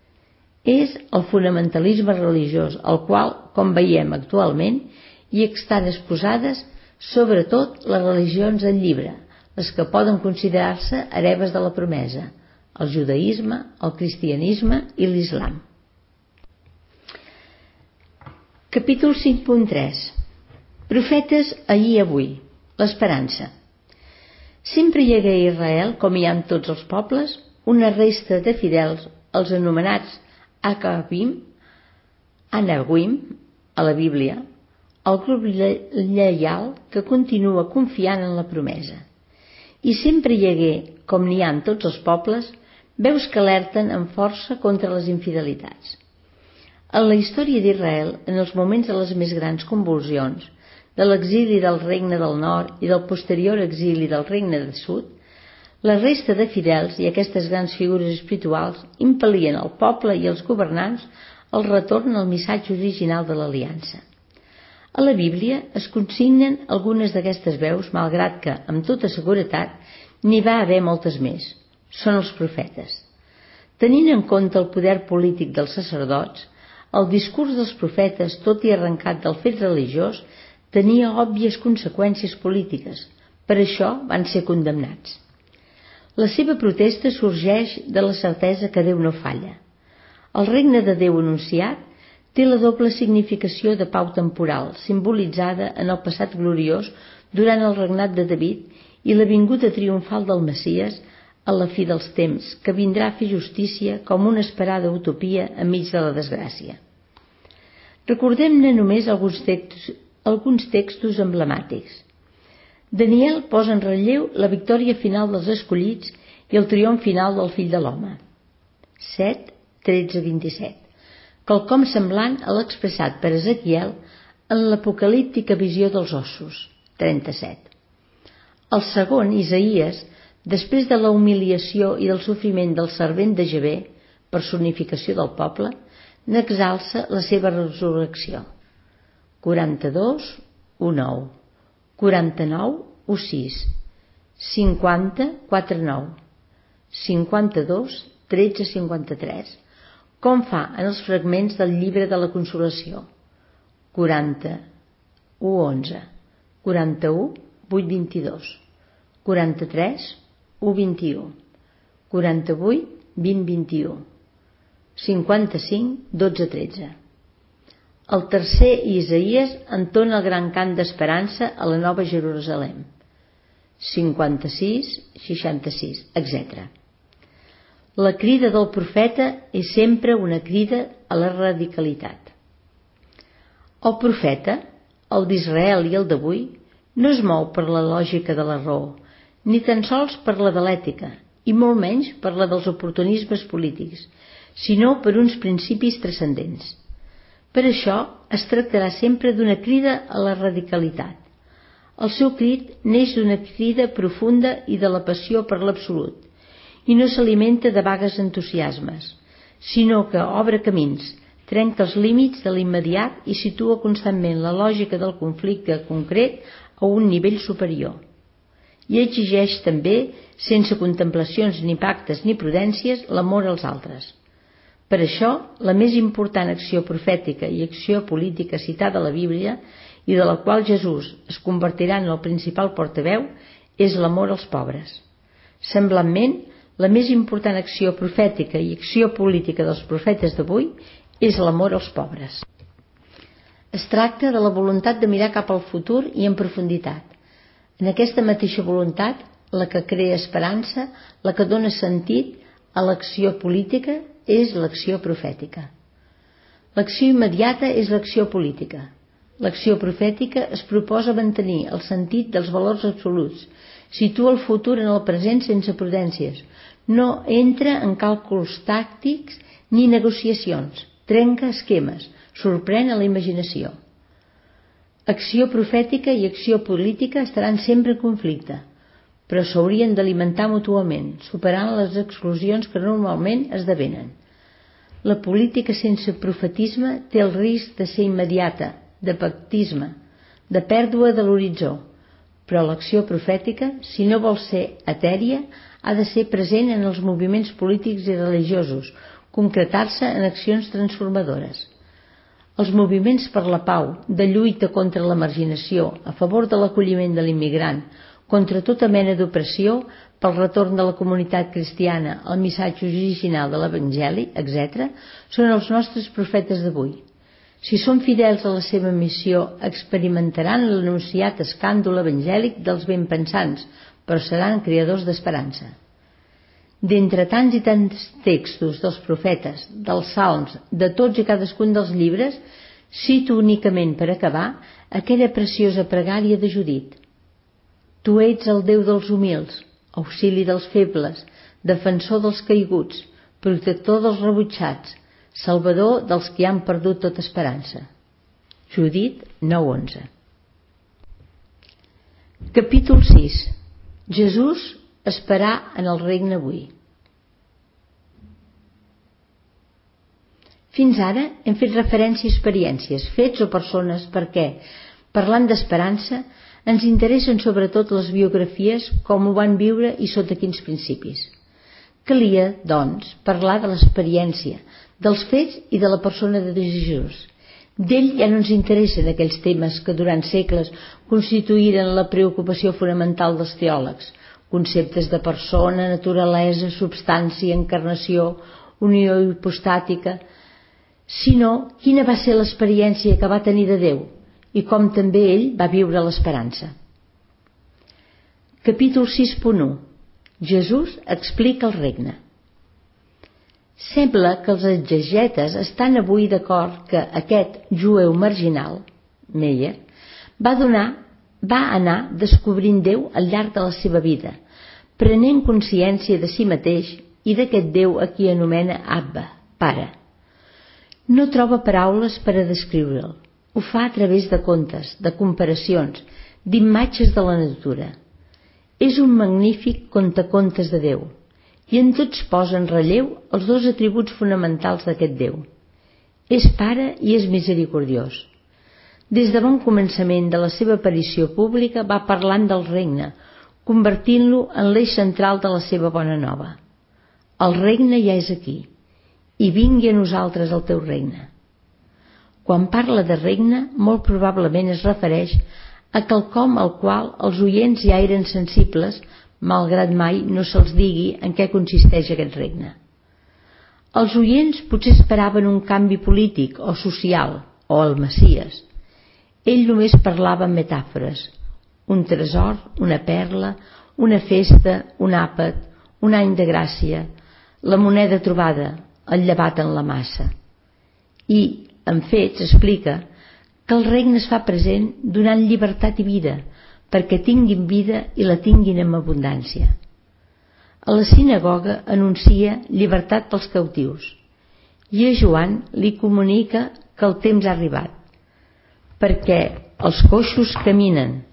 És el fonamentalisme religiós, al qual, com veiem actualment, hi estan exposades sobretot les religions del llibre, les que poden considerar-se hereves de la promesa: el judaïsme, el cristianisme i l'islam. Capítol 5.3. Profetes ahir i avui. L'esperança. Sempre hi hagué a Israel, com hi ha en tots els pobles, una resta de fidels, els anomenats Anavim, a la Bíblia, el grup lleial que continua confiant en la promesa. I sempre hi hagué, com n'hi ha en tots els pobles, veus que alerten amb força contra les infidelitats. En la història d'Israel, en els moments de les més grans convulsions, de l'exili del Regne del Nord i del posterior exili del Regne del Sud, la resta de fidels i aquestes grans figures espirituals impel·lien al poble i als governants el retorn al missatge original de l'aliança. A la Bíblia es consignen algunes d'aquestes veus, malgrat que, amb tota seguretat, n'hi va haver moltes més. Són els profetes. Tenint en compte el poder polític dels sacerdots, el discurs dels profetes, tot i arrencat del fet religiós, tenia òbvies conseqüències polítiques. Per això van ser condemnats. La seva protesta sorgeix de la certesa que Déu no falla. El regne de Déu anunciat té la doble significació de pau temporal, simbolitzada en el passat gloriós durant el regnat de David i la vinguda triomfal del Messies a la fi dels temps, que vindrà a fer justícia com una esperada utopia enmig de la desgràcia. Recordem-ne només alguns textos emblemàtics. Daniel posa en relleu la victòria final dels escollits i el triomf final del fill de l'home. 7, 13-27. Quelcom semblant a l'expressat per Ezequiel en l'apocalíptica visió dels ossos. 37. El segon, Isaïes, després de la humiliació i del sofriment del servent de Jahvé, personificació del poble, n'exalça la seva resurrecció. 42, 1:9, 49, 1:6, 50, 4:9, 52, 13-53, com fa en els fragments del llibre de la Consolació. 40, 1:11, 41, 8:22, 43, 1:21, 48, 20:21, 55, 12-13. El tercer Isaïes entona el gran cant d'esperança a la Nova Jerusalem. 56, 66, etc. La crida del profeta és sempre una crida a la radicalitat. El profeta, el d'Israel i el d'avui, no es mou per la lògica de la raó, ni tan sols per la de l'ètica, i molt menys per la dels oportunismes polítics, sinó per uns principis transcendents. Per això es tractarà sempre d'una crida a la radicalitat. El seu crit neix d'una crida profunda i de la passió per l'absolut, i no s'alimenta de vagues entusiasmes, sinó que obre camins, trenca els límits de l'immediat i situa constantment la lògica del conflicte concret a un nivell superior. I exigeix també, sense contemplacions ni pactes ni prudències, l'amor als altres. Per això, la més important acció profètica i acció política citada a la Bíblia, i de la qual Jesús es convertirà en el principal portaveu, és l'amor als pobres. Semblantment, la més important acció profètica i acció política dels profetes d'avui és l'amor als pobres. Es tracta de la voluntat de mirar cap al futur i en profunditat. En aquesta mateixa voluntat, la que crea esperança, la que dona sentit a l'acció política, és l'acció profètica. L'acció immediata és l'acció política. L'acció profètica es proposa mantenir el sentit dels valors absoluts, situa el futur en el present sense prudències, no entra en càlculs tàctics ni negociacions, trenca esquemes, sorprèn a la imaginació. Acció profètica i acció política estaran sempre en conflicte, però s'haurien d'alimentar mútuament, superant les exclusions que normalment esdevenen. La política sense profetisme té el risc de ser immediata, de pactisme, de pèrdua de l'horitzó, però l'acció profètica, si no vol ser etèria, ha de ser present en els moviments polítics i religiosos, concretar-se en accions transformadores. Els moviments per la pau, de lluita contra la marginació, a favor de l'acolliment de l'immigrant, contra tota mena d'opressió, pel retorn de la comunitat cristiana, el missatge original de l'Evangeli, etc., són els nostres profetes d'avui. Si són fidels a la seva missió, experimentaran l'anunciat escàndol evangèlic dels benpensants, però seran creadors d'esperança. D'entre tants i tants textos dels profetes, dels salms, de tots i cadascun dels llibres, cito únicament per acabar aquella preciosa pregària de Judit. Tu ets el Déu dels humils, auxili dels febles, defensor dels caiguts, protector dels rebutjats, salvador dels que han perdut tota esperança. Judit 9:11. Capítol 6. Jesús esperar en el regne avui. Fins ara hem fet referència a experiències, fets o persones perquè, parlant d'esperança, ens interessen sobretot les biografies, com ho van viure i sota quins principis. Calia, doncs, parlar de l'experiència, dels fets i de la persona de Jesús. D'ell ja no ens interessen aquells temes que durant segles constituïren la preocupació fonamental dels teòlegs, conceptes de persona, naturalesa, substància, encarnació, unió hipostàtica, sinó quina va ser l'experiència que va tenir de Déu i com també ell va viure l'esperança. Capítol 6.1. Jesús explica el regne. Sembla que els exegetes estan avui d'acord que aquest jueu marginal, Meyer, va anar descobrint Déu al llarg de la seva vida, prenent consciència de si mateix i d'aquest Déu a qui anomena Abba, Pare. No troba paraules per a descriure'l. Ho fa a través de contes, de comparacions, d'imatges de la natura. És un magnífic contacontes de Déu, i en tots posa en relleu els dos atributs fonamentals d'aquest Déu. És Pare i és misericordiós. Des de bon començament de la seva aparició pública va parlant del regne, convertint-lo en l'eix central de la seva bona nova. El regne ja és aquí, i vingui a nosaltres el teu regne. Quan parla de regne, molt probablement es refereix a quelcom al qual els oients ja eren sensibles, malgrat mai no se'ls digui en què consisteix aquest regne. Els oients potser esperaven un canvi polític o social, o el Messies. Ell només parlava en metàfores: un tresor, una perla, una festa, un àpat, un any de gràcia, la moneda trobada, el llevat en la massa. I, en fets, explica que el regne es fa present donant llibertat i vida, perquè tinguin vida i la tinguin amb abundància. A la sinagoga anuncia llibertat pels cautius, i a Joan li comunica que el temps ha arribat, perquè els coixos caminen.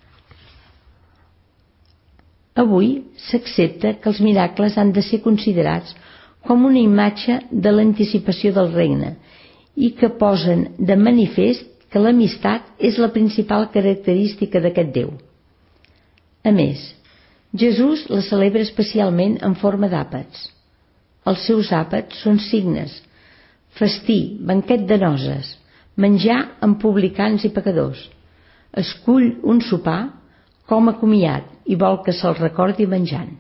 Avui s'accepta que els miracles han de ser considerats com una imatge de l'anticipació del regne i que posen de manifest que l'amistat és la principal característica d'aquest Déu. A més, Jesús la celebra especialment en forma d'àpats. Els seus àpats són signes, festí, banquet de noces, menjar amb publicans i pecadors. Escull un sopar com a comiat i vol que se'l recordi menjant.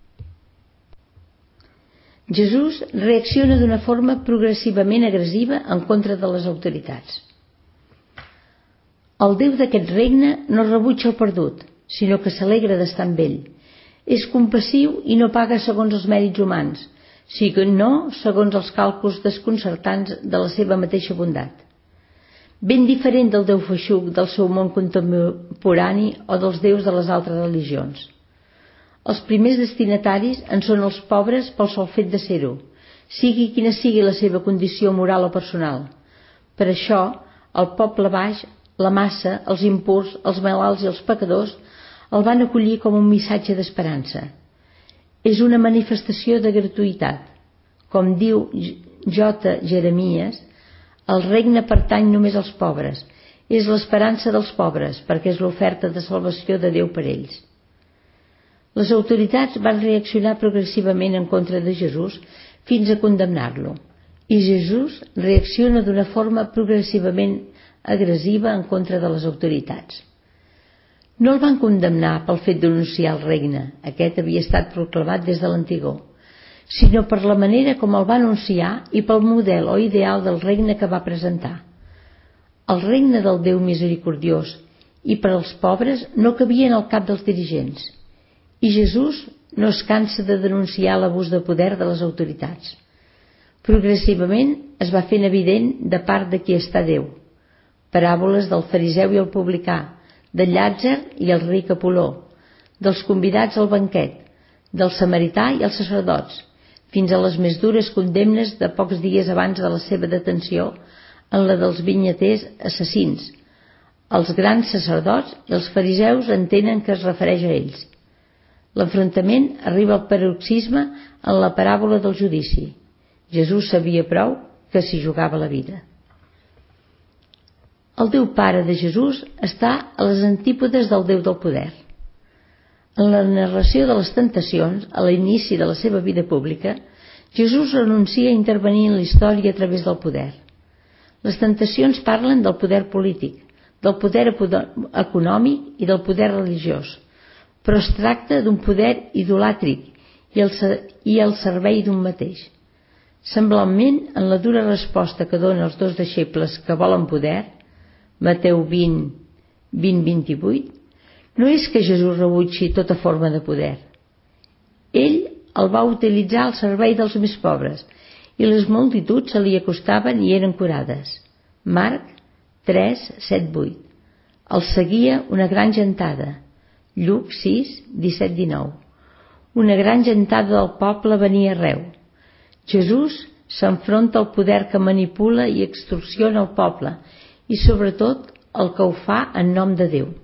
Jesús reacciona d'una forma progressivament agressiva en contra de les autoritats. El Déu d'aquest regne no rebutja el perdut, sinó que s'alegra d'estar amb ell. És compassiu i no paga segons els mèrits humans, sinó segons els càlculs desconcertants de la seva mateixa bondat. Ben diferent del Déu feixuc del seu món contemporani o dels déus de les altres religions. Els primers destinataris en són els pobres pel sol fet de ser-ho, sigui quina sigui la seva condició moral o personal. Per això, el poble baix, la massa, els impurs, els malalts i els pecadors el van acollir com un missatge d'esperança. És una manifestació de gratuïtat. Com diu J. Jeremies, el regne pertany només als pobres. És l'esperança dels pobres, perquè és l'oferta de salvació de Déu per ells. Les autoritats van reaccionar progressivament en contra de Jesús fins a condemnar-lo, i Jesús reacciona d'una forma progressivament agressiva en contra de les autoritats. No el van condemnar pel fet d'anunciar el regne, aquest havia estat proclamat des de l'antigor, sinó per la manera com el va anunciar i pel model o ideal del regne que va presentar. El regne del Déu misericordiós i per als pobres no cabia en el cap dels dirigents, i Jesús no es cansa de denunciar l'abús de poder de les autoritats. Progressivament es va fent evident de part de qui està Déu. Paràboles del fariseu i el publicà, del llàtzer i el ric Apoló, dels convidats al banquet, del samarità i els sacerdots, fins a les més dures condemnes de pocs dies abans de la seva detenció en la dels vinyaters assassins. Els grans sacerdots i els fariseus entenen que es refereix a ells. L'enfrontament arriba al paroxisme en la paràbola del judici. Jesús sabia prou que s'hi jugava la vida. El Déu Pare de Jesús està a les antípodes del Déu del poder. En la narració de les tentacions, a l'inici de la seva vida pública, Jesús renuncia a intervenir en la història a través del poder. Les tentacions parlen del poder polític, del poder econòmic i del poder religiós, però es tracta d'un poder idolàtric i al servei d'un mateix. Semblantment, en la dura resposta que dona els dos deixebles que volen poder, Mateu 20:28, no és que Jesús rebutgi tota forma de poder. Ell el va utilitzar al servei dels més pobres i les multituds se li acostaven i eren curades. Marc 3:7-8. El seguia una gran gentada. Lluc 6:17-19. Una gran gentada del poble venia arreu. Jesús s'enfronta al poder que manipula i extorsiona el poble i sobretot el que ho fa en nom de Déu.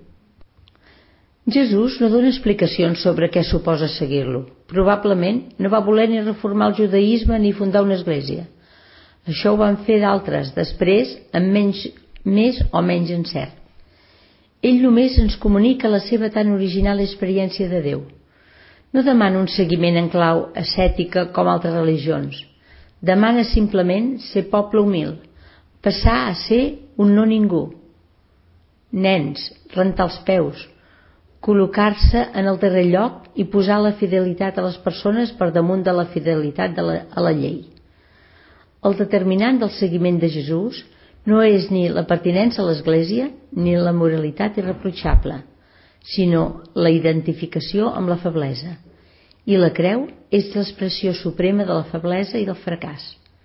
Jesús no dona explicacions sobre què suposa seguir-lo. Probablement no va voler ni reformar el judaïsme ni fundar una església. Això ho van fer d'altres després amb més o menys encert. Ell només ens comunica la seva tan original experiència de Déu. No demana un seguiment en clau ascètica com altres religions. Demana simplement ser poble humil, passar a ser un no ningú. Nens, rentar els peus, col·locar-se en el darrer lloc i posar la fidelitat a les persones per damunt de la fidelitat a la llei. El determinant del seguiment de Jesús no és ni la pertinença a l'Església ni la moralitat irreprotxable, sinó la identificació amb la feblesa. I la creu és l'expressió suprema de la feblesa i del fracàs.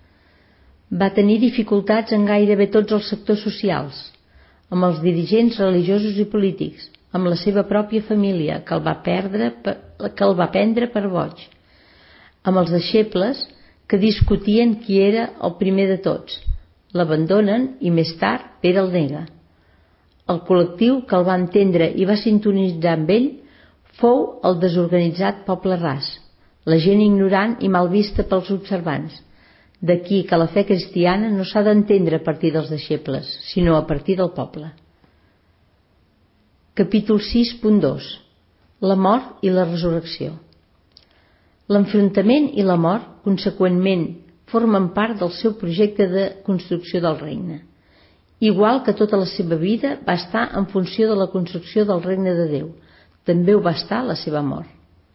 Va tenir dificultats en gairebé tots els sectors socials, amb els dirigents religiosos i polítics, amb la seva pròpia família, que el va prendre per boig, amb els deixebles que discutien qui era el primer de tots, l'abandonen i més tard Pere el nega. El col·lectiu que el va entendre i va sintonitzar amb ell fou el desorganitzat poble ras, la gent ignorant i mal vista pels observants. D'aquí que la fe cristiana no s'ha d'entendre a partir dels deixebles, sinó a partir del poble. Capítol 6.2. La mort i la resurrecció. L'enfrontament i la mort, conseqüentment, formen part del seu projecte de construcció del regne. Igual que tota la seva vida va estar en funció de la construcció del regne de Déu, també ho va estar la seva mort.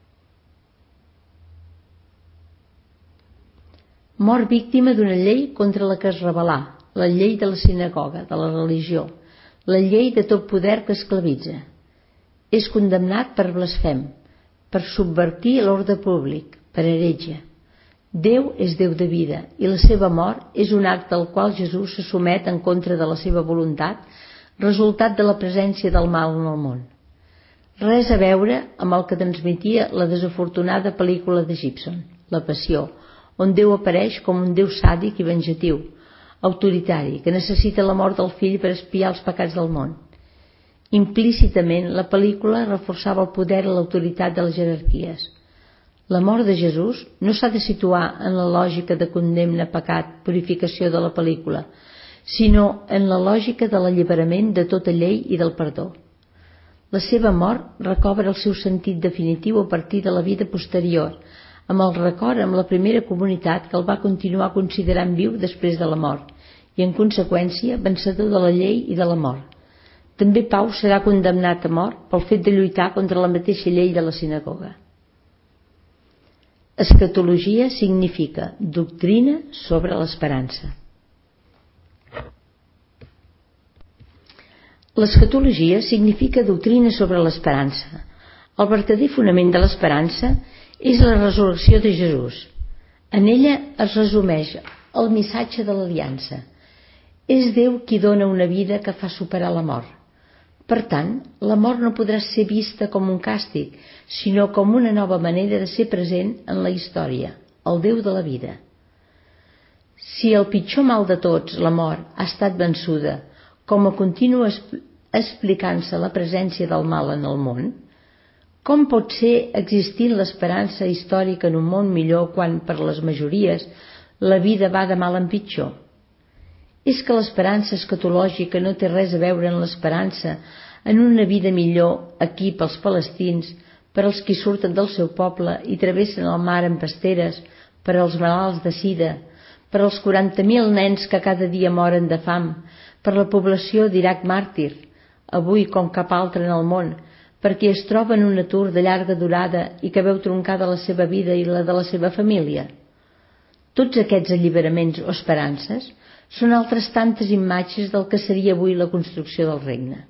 Mor víctima d'una llei contra la que es rebel·là, la llei de la sinagoga, de la religió, la llei de tot poder que esclavitza. És condemnat per blasfem, per subvertir l'ordre públic, per heretge. Déu és Déu de vida i la seva mort és un acte al qual Jesús se somet en contra de la seva voluntat, resultat de la presència del mal en el món. Res a veure amb el que transmetia la desafortunada pel·lícula de Gibson, La Passió, on Déu apareix com un Déu sàdic i venjatiu, autoritari, que necessita la mort del fill per expiar els pecats del món. Implícitament, la pel·lícula reforçava el poder i l'autoritat de les jerarquies. La mort de Jesús no s'ha de situar en la lògica de condemna, pecat, purificació de la pel·lícula, sinó en la lògica de l'alliberament de tota llei i del perdó. La seva mort recobra el seu sentit definitiu a partir de la vida posterior, amb el record amb la primera comunitat que el va continuar considerant viu després de la mort i, en conseqüència, vencedor de la llei i de la mort. També Pau serà condemnat a mort pel fet de lluitar contra la mateixa llei de la sinagoga. Escatologia significa doctrina sobre l'esperança. L'escatologia significa doctrina sobre l'esperança. El vertader fonament de l'esperança és la resurrecció de Jesús. En ella es resumeix el missatge de l'aliança. És Déu qui dona una vida que fa superar la mort. Per tant, la mort no podrà ser vista com un càstig, sinó com una nova manera de ser present en la història, el Déu de la vida. Si el pitjor mal de tots, la mort, ha estat vençuda, com a contínua explicant-se la presència del mal en el món, com pot ser existint l'esperança històrica en un món millor quan, per les majories, la vida va de mal en pitjor? És que l'esperança escatològica no té res a veure amb l'esperança en una vida millor aquí pels palestins, per als qui surten del seu poble i travessen el mar en pasteres, per als malalts de sida, per als 40.000 nens que cada dia moren de fam, per la població d'Iraq màrtir, avui com cap altre en el món, perquè es troba en un atur de llarga durada i que veu troncada la seva vida i la de la seva família. Tots aquests alliberaments o esperances són altres tantes imatges del que seria avui la construcció del regne.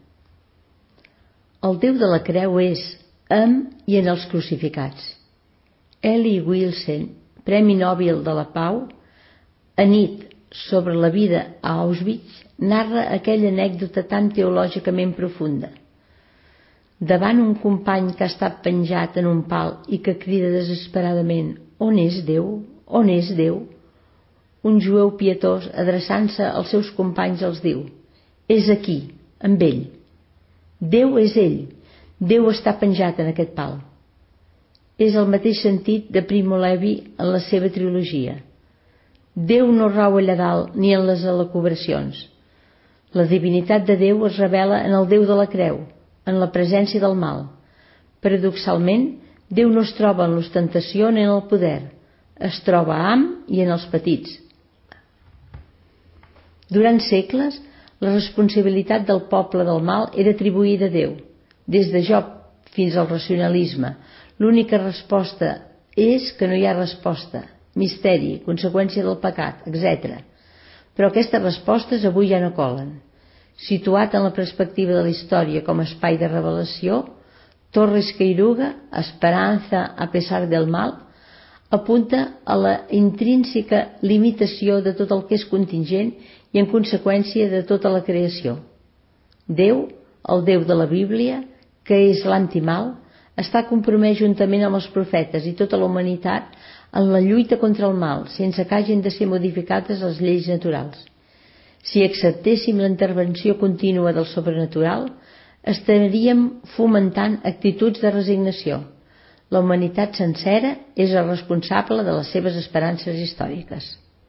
El Déu de la creu és amb i en els crucificats. Eli Wilson, Premi Nobel de la Pau, a nit sobre la vida a Auschwitz, narra aquella anècdota tan teològicament profunda. Davant un company que ha estat penjat en un pal i que crida desesperadament «On és Déu? On és Déu?», un jueu pietós, adreçant-se als seus companys, els diu «És aquí, amb ell. Déu és ell. Déu està penjat en aquest pal». És el mateix sentit de Primo Levi en la seva trilogia. Déu no rau allà dalt ni en les elucubracions. La divinitat de Déu es revela en el Déu de la creu, en la presència del mal. Paradoxalment, Déu no es troba en l'ostentació ni en el poder, es troba amb i en els petits. Durant segles, la responsabilitat del poble del mal era atribuïda a Déu. Des de Job fins al racionalisme, l'única resposta és que no hi ha resposta, misteri, conseqüència del pecat, etc. Però aquestes respostes avui ja no colen. Situat en la perspectiva de la història com a espai de revelació, Torres Queiruga, Esperanza a pesar del mal, apunta a la intrínseca limitació de tot el que és contingent i en conseqüència de tota la creació. Déu, el Déu de la Bíblia, que és l'antimal, està compromès juntament amb els profetes i tota la humanitat en la lluita contra el mal, sense que hagin de ser modificades les lleis naturals. Si acceptéssim la intervenció contínua del sobrenatural, estaríem fomentant actituds de resignació. La humanitat sencera és el responsable de les seves esperances històriques.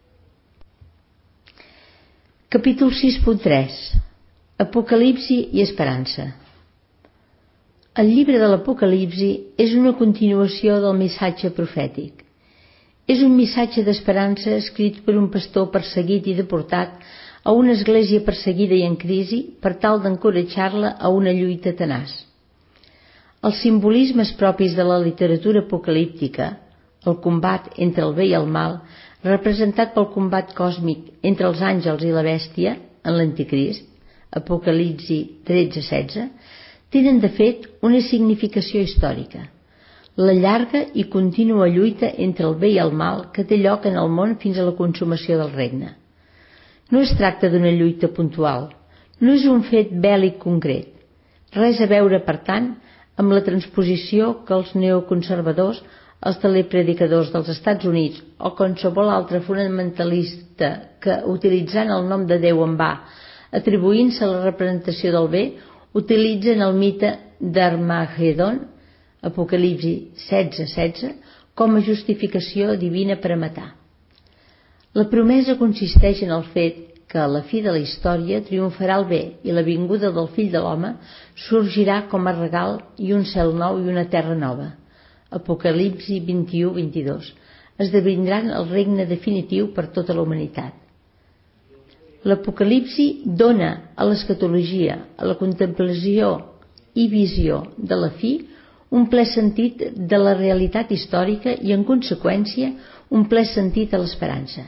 Capítol 6.3. Apocalipsi i esperança. El llibre de l'Apocalipsi és una continuació del missatge profètic. És un missatge d'esperança escrit per un pastor perseguit i deportat a una església perseguida i en crisi per tal d'encoratjar-la a una lluita tenaç. Els simbolismes propis de la literatura apocalíptica, el combat entre el bé i el mal, representat pel combat còsmic entre els àngels i la bèstia, en l'Anticrist, Apocalipsi 13-16, tenen de fet una significació històrica. La llarga i contínua lluita entre el bé i el mal que té lloc en el món fins a la consumació del regne. No es tracta d'una lluita puntual, no és un fet bèl·lic concret. Res a veure, per tant, amb la transposició que els neoconservadors, els telepredicadors dels Estats Units o qualsevol altre fonamentalista que, utilitzant el nom de Déu en va, atribuint-se a la representació del bé, utilitzen el mite d'Armagedon, Apocalipsi 16-16, com a justificació divina per a matar. La promesa consisteix en el fet que a la fi de la història triomfarà el bé i la vinguda del fill de l'home sorgirà com a regal i un cel nou i una terra nova. Apocalipsi 21-22. Esdevindran el regne definitiu per tota la humanitat. L'Apocalipsi dona a l'escatologia, a la contemplació i visió de la fi, un ple sentit de la realitat històrica i, en conseqüència, un ple sentit a l'esperança.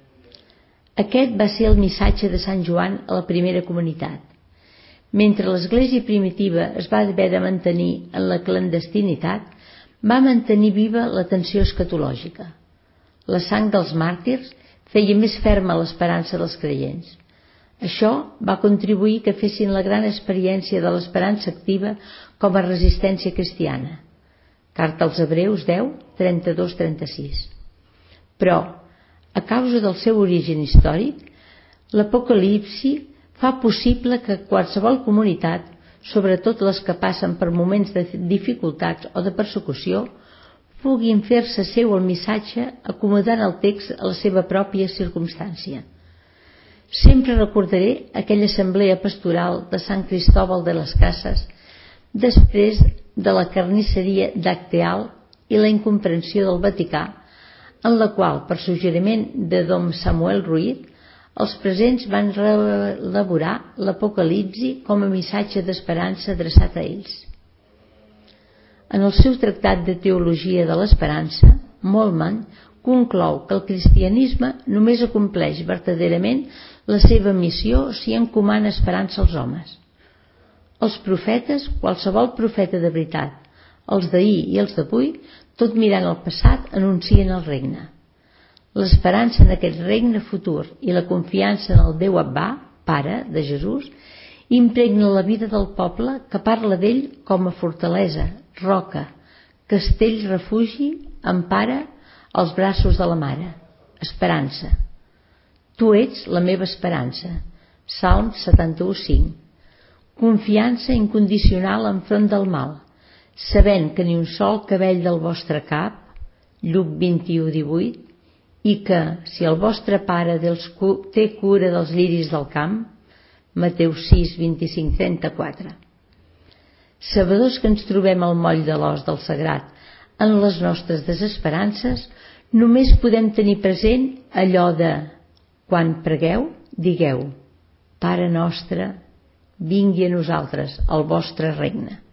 Aquest va ser el missatge de Sant Joan a la primera comunitat. Mentre l'Església primitiva es va haver de mantenir en la clandestinitat, va mantenir viva la tensió escatològica. La sang dels màrtirs feia més ferma l'esperança dels creients. Això va contribuir que fessin la gran experiència de l'esperança activa com a resistència cristiana. Carta als Hebreus 10, 32-36. Però, a causa del seu origen històric, l'Apocalipsi fa possible que qualsevol comunitat, sobretot les que passen per moments de dificultats o de persecució, puguin fer-se seu el missatge acomodant el text a la seva pròpia circumstància. Sempre recordaré aquella assemblea pastoral de Sant Cristòbal de les Casas després de la carnisseria d'Acteal i la incomprensió del Vaticà, en la qual, per suggeriment de Dom Samuel Ruiz, els presents van reelaborar l'Apocalipsi com a missatge d'esperança adreçat a ells. En el seu tractat de teologia de l'esperança, Moltmann conclou que el cristianisme només acompleix vertaderament la seva missió si encomana esperança als homes. Els profetes, qualsevol profeta de veritat, els d'ahir i els d'avui, tot mirant el passat, anuncien el regne. L'esperança en aquest regne futur i la confiança en el Déu Abbà, Pare de Jesús, impregna la vida del poble que parla d'ell com a fortalesa, roca, castell, refugi, empara als braços de la Mare. Esperança. Tu ets la meva esperança. Salm 71:5. Confiança incondicional enfront del mal, sabent que ni un sol cabell del vostre cap, Lluc 21:18, i que, si el vostre Pare té cura dels lliris del camp, Mateu 6:25-34. Sabedors que ens trobem al moll de l'os del sagrat en les nostres desesperances, només podem tenir present allò de quan pregueu, digueu: Pare nostre, vingui a nosaltres el vostre regne.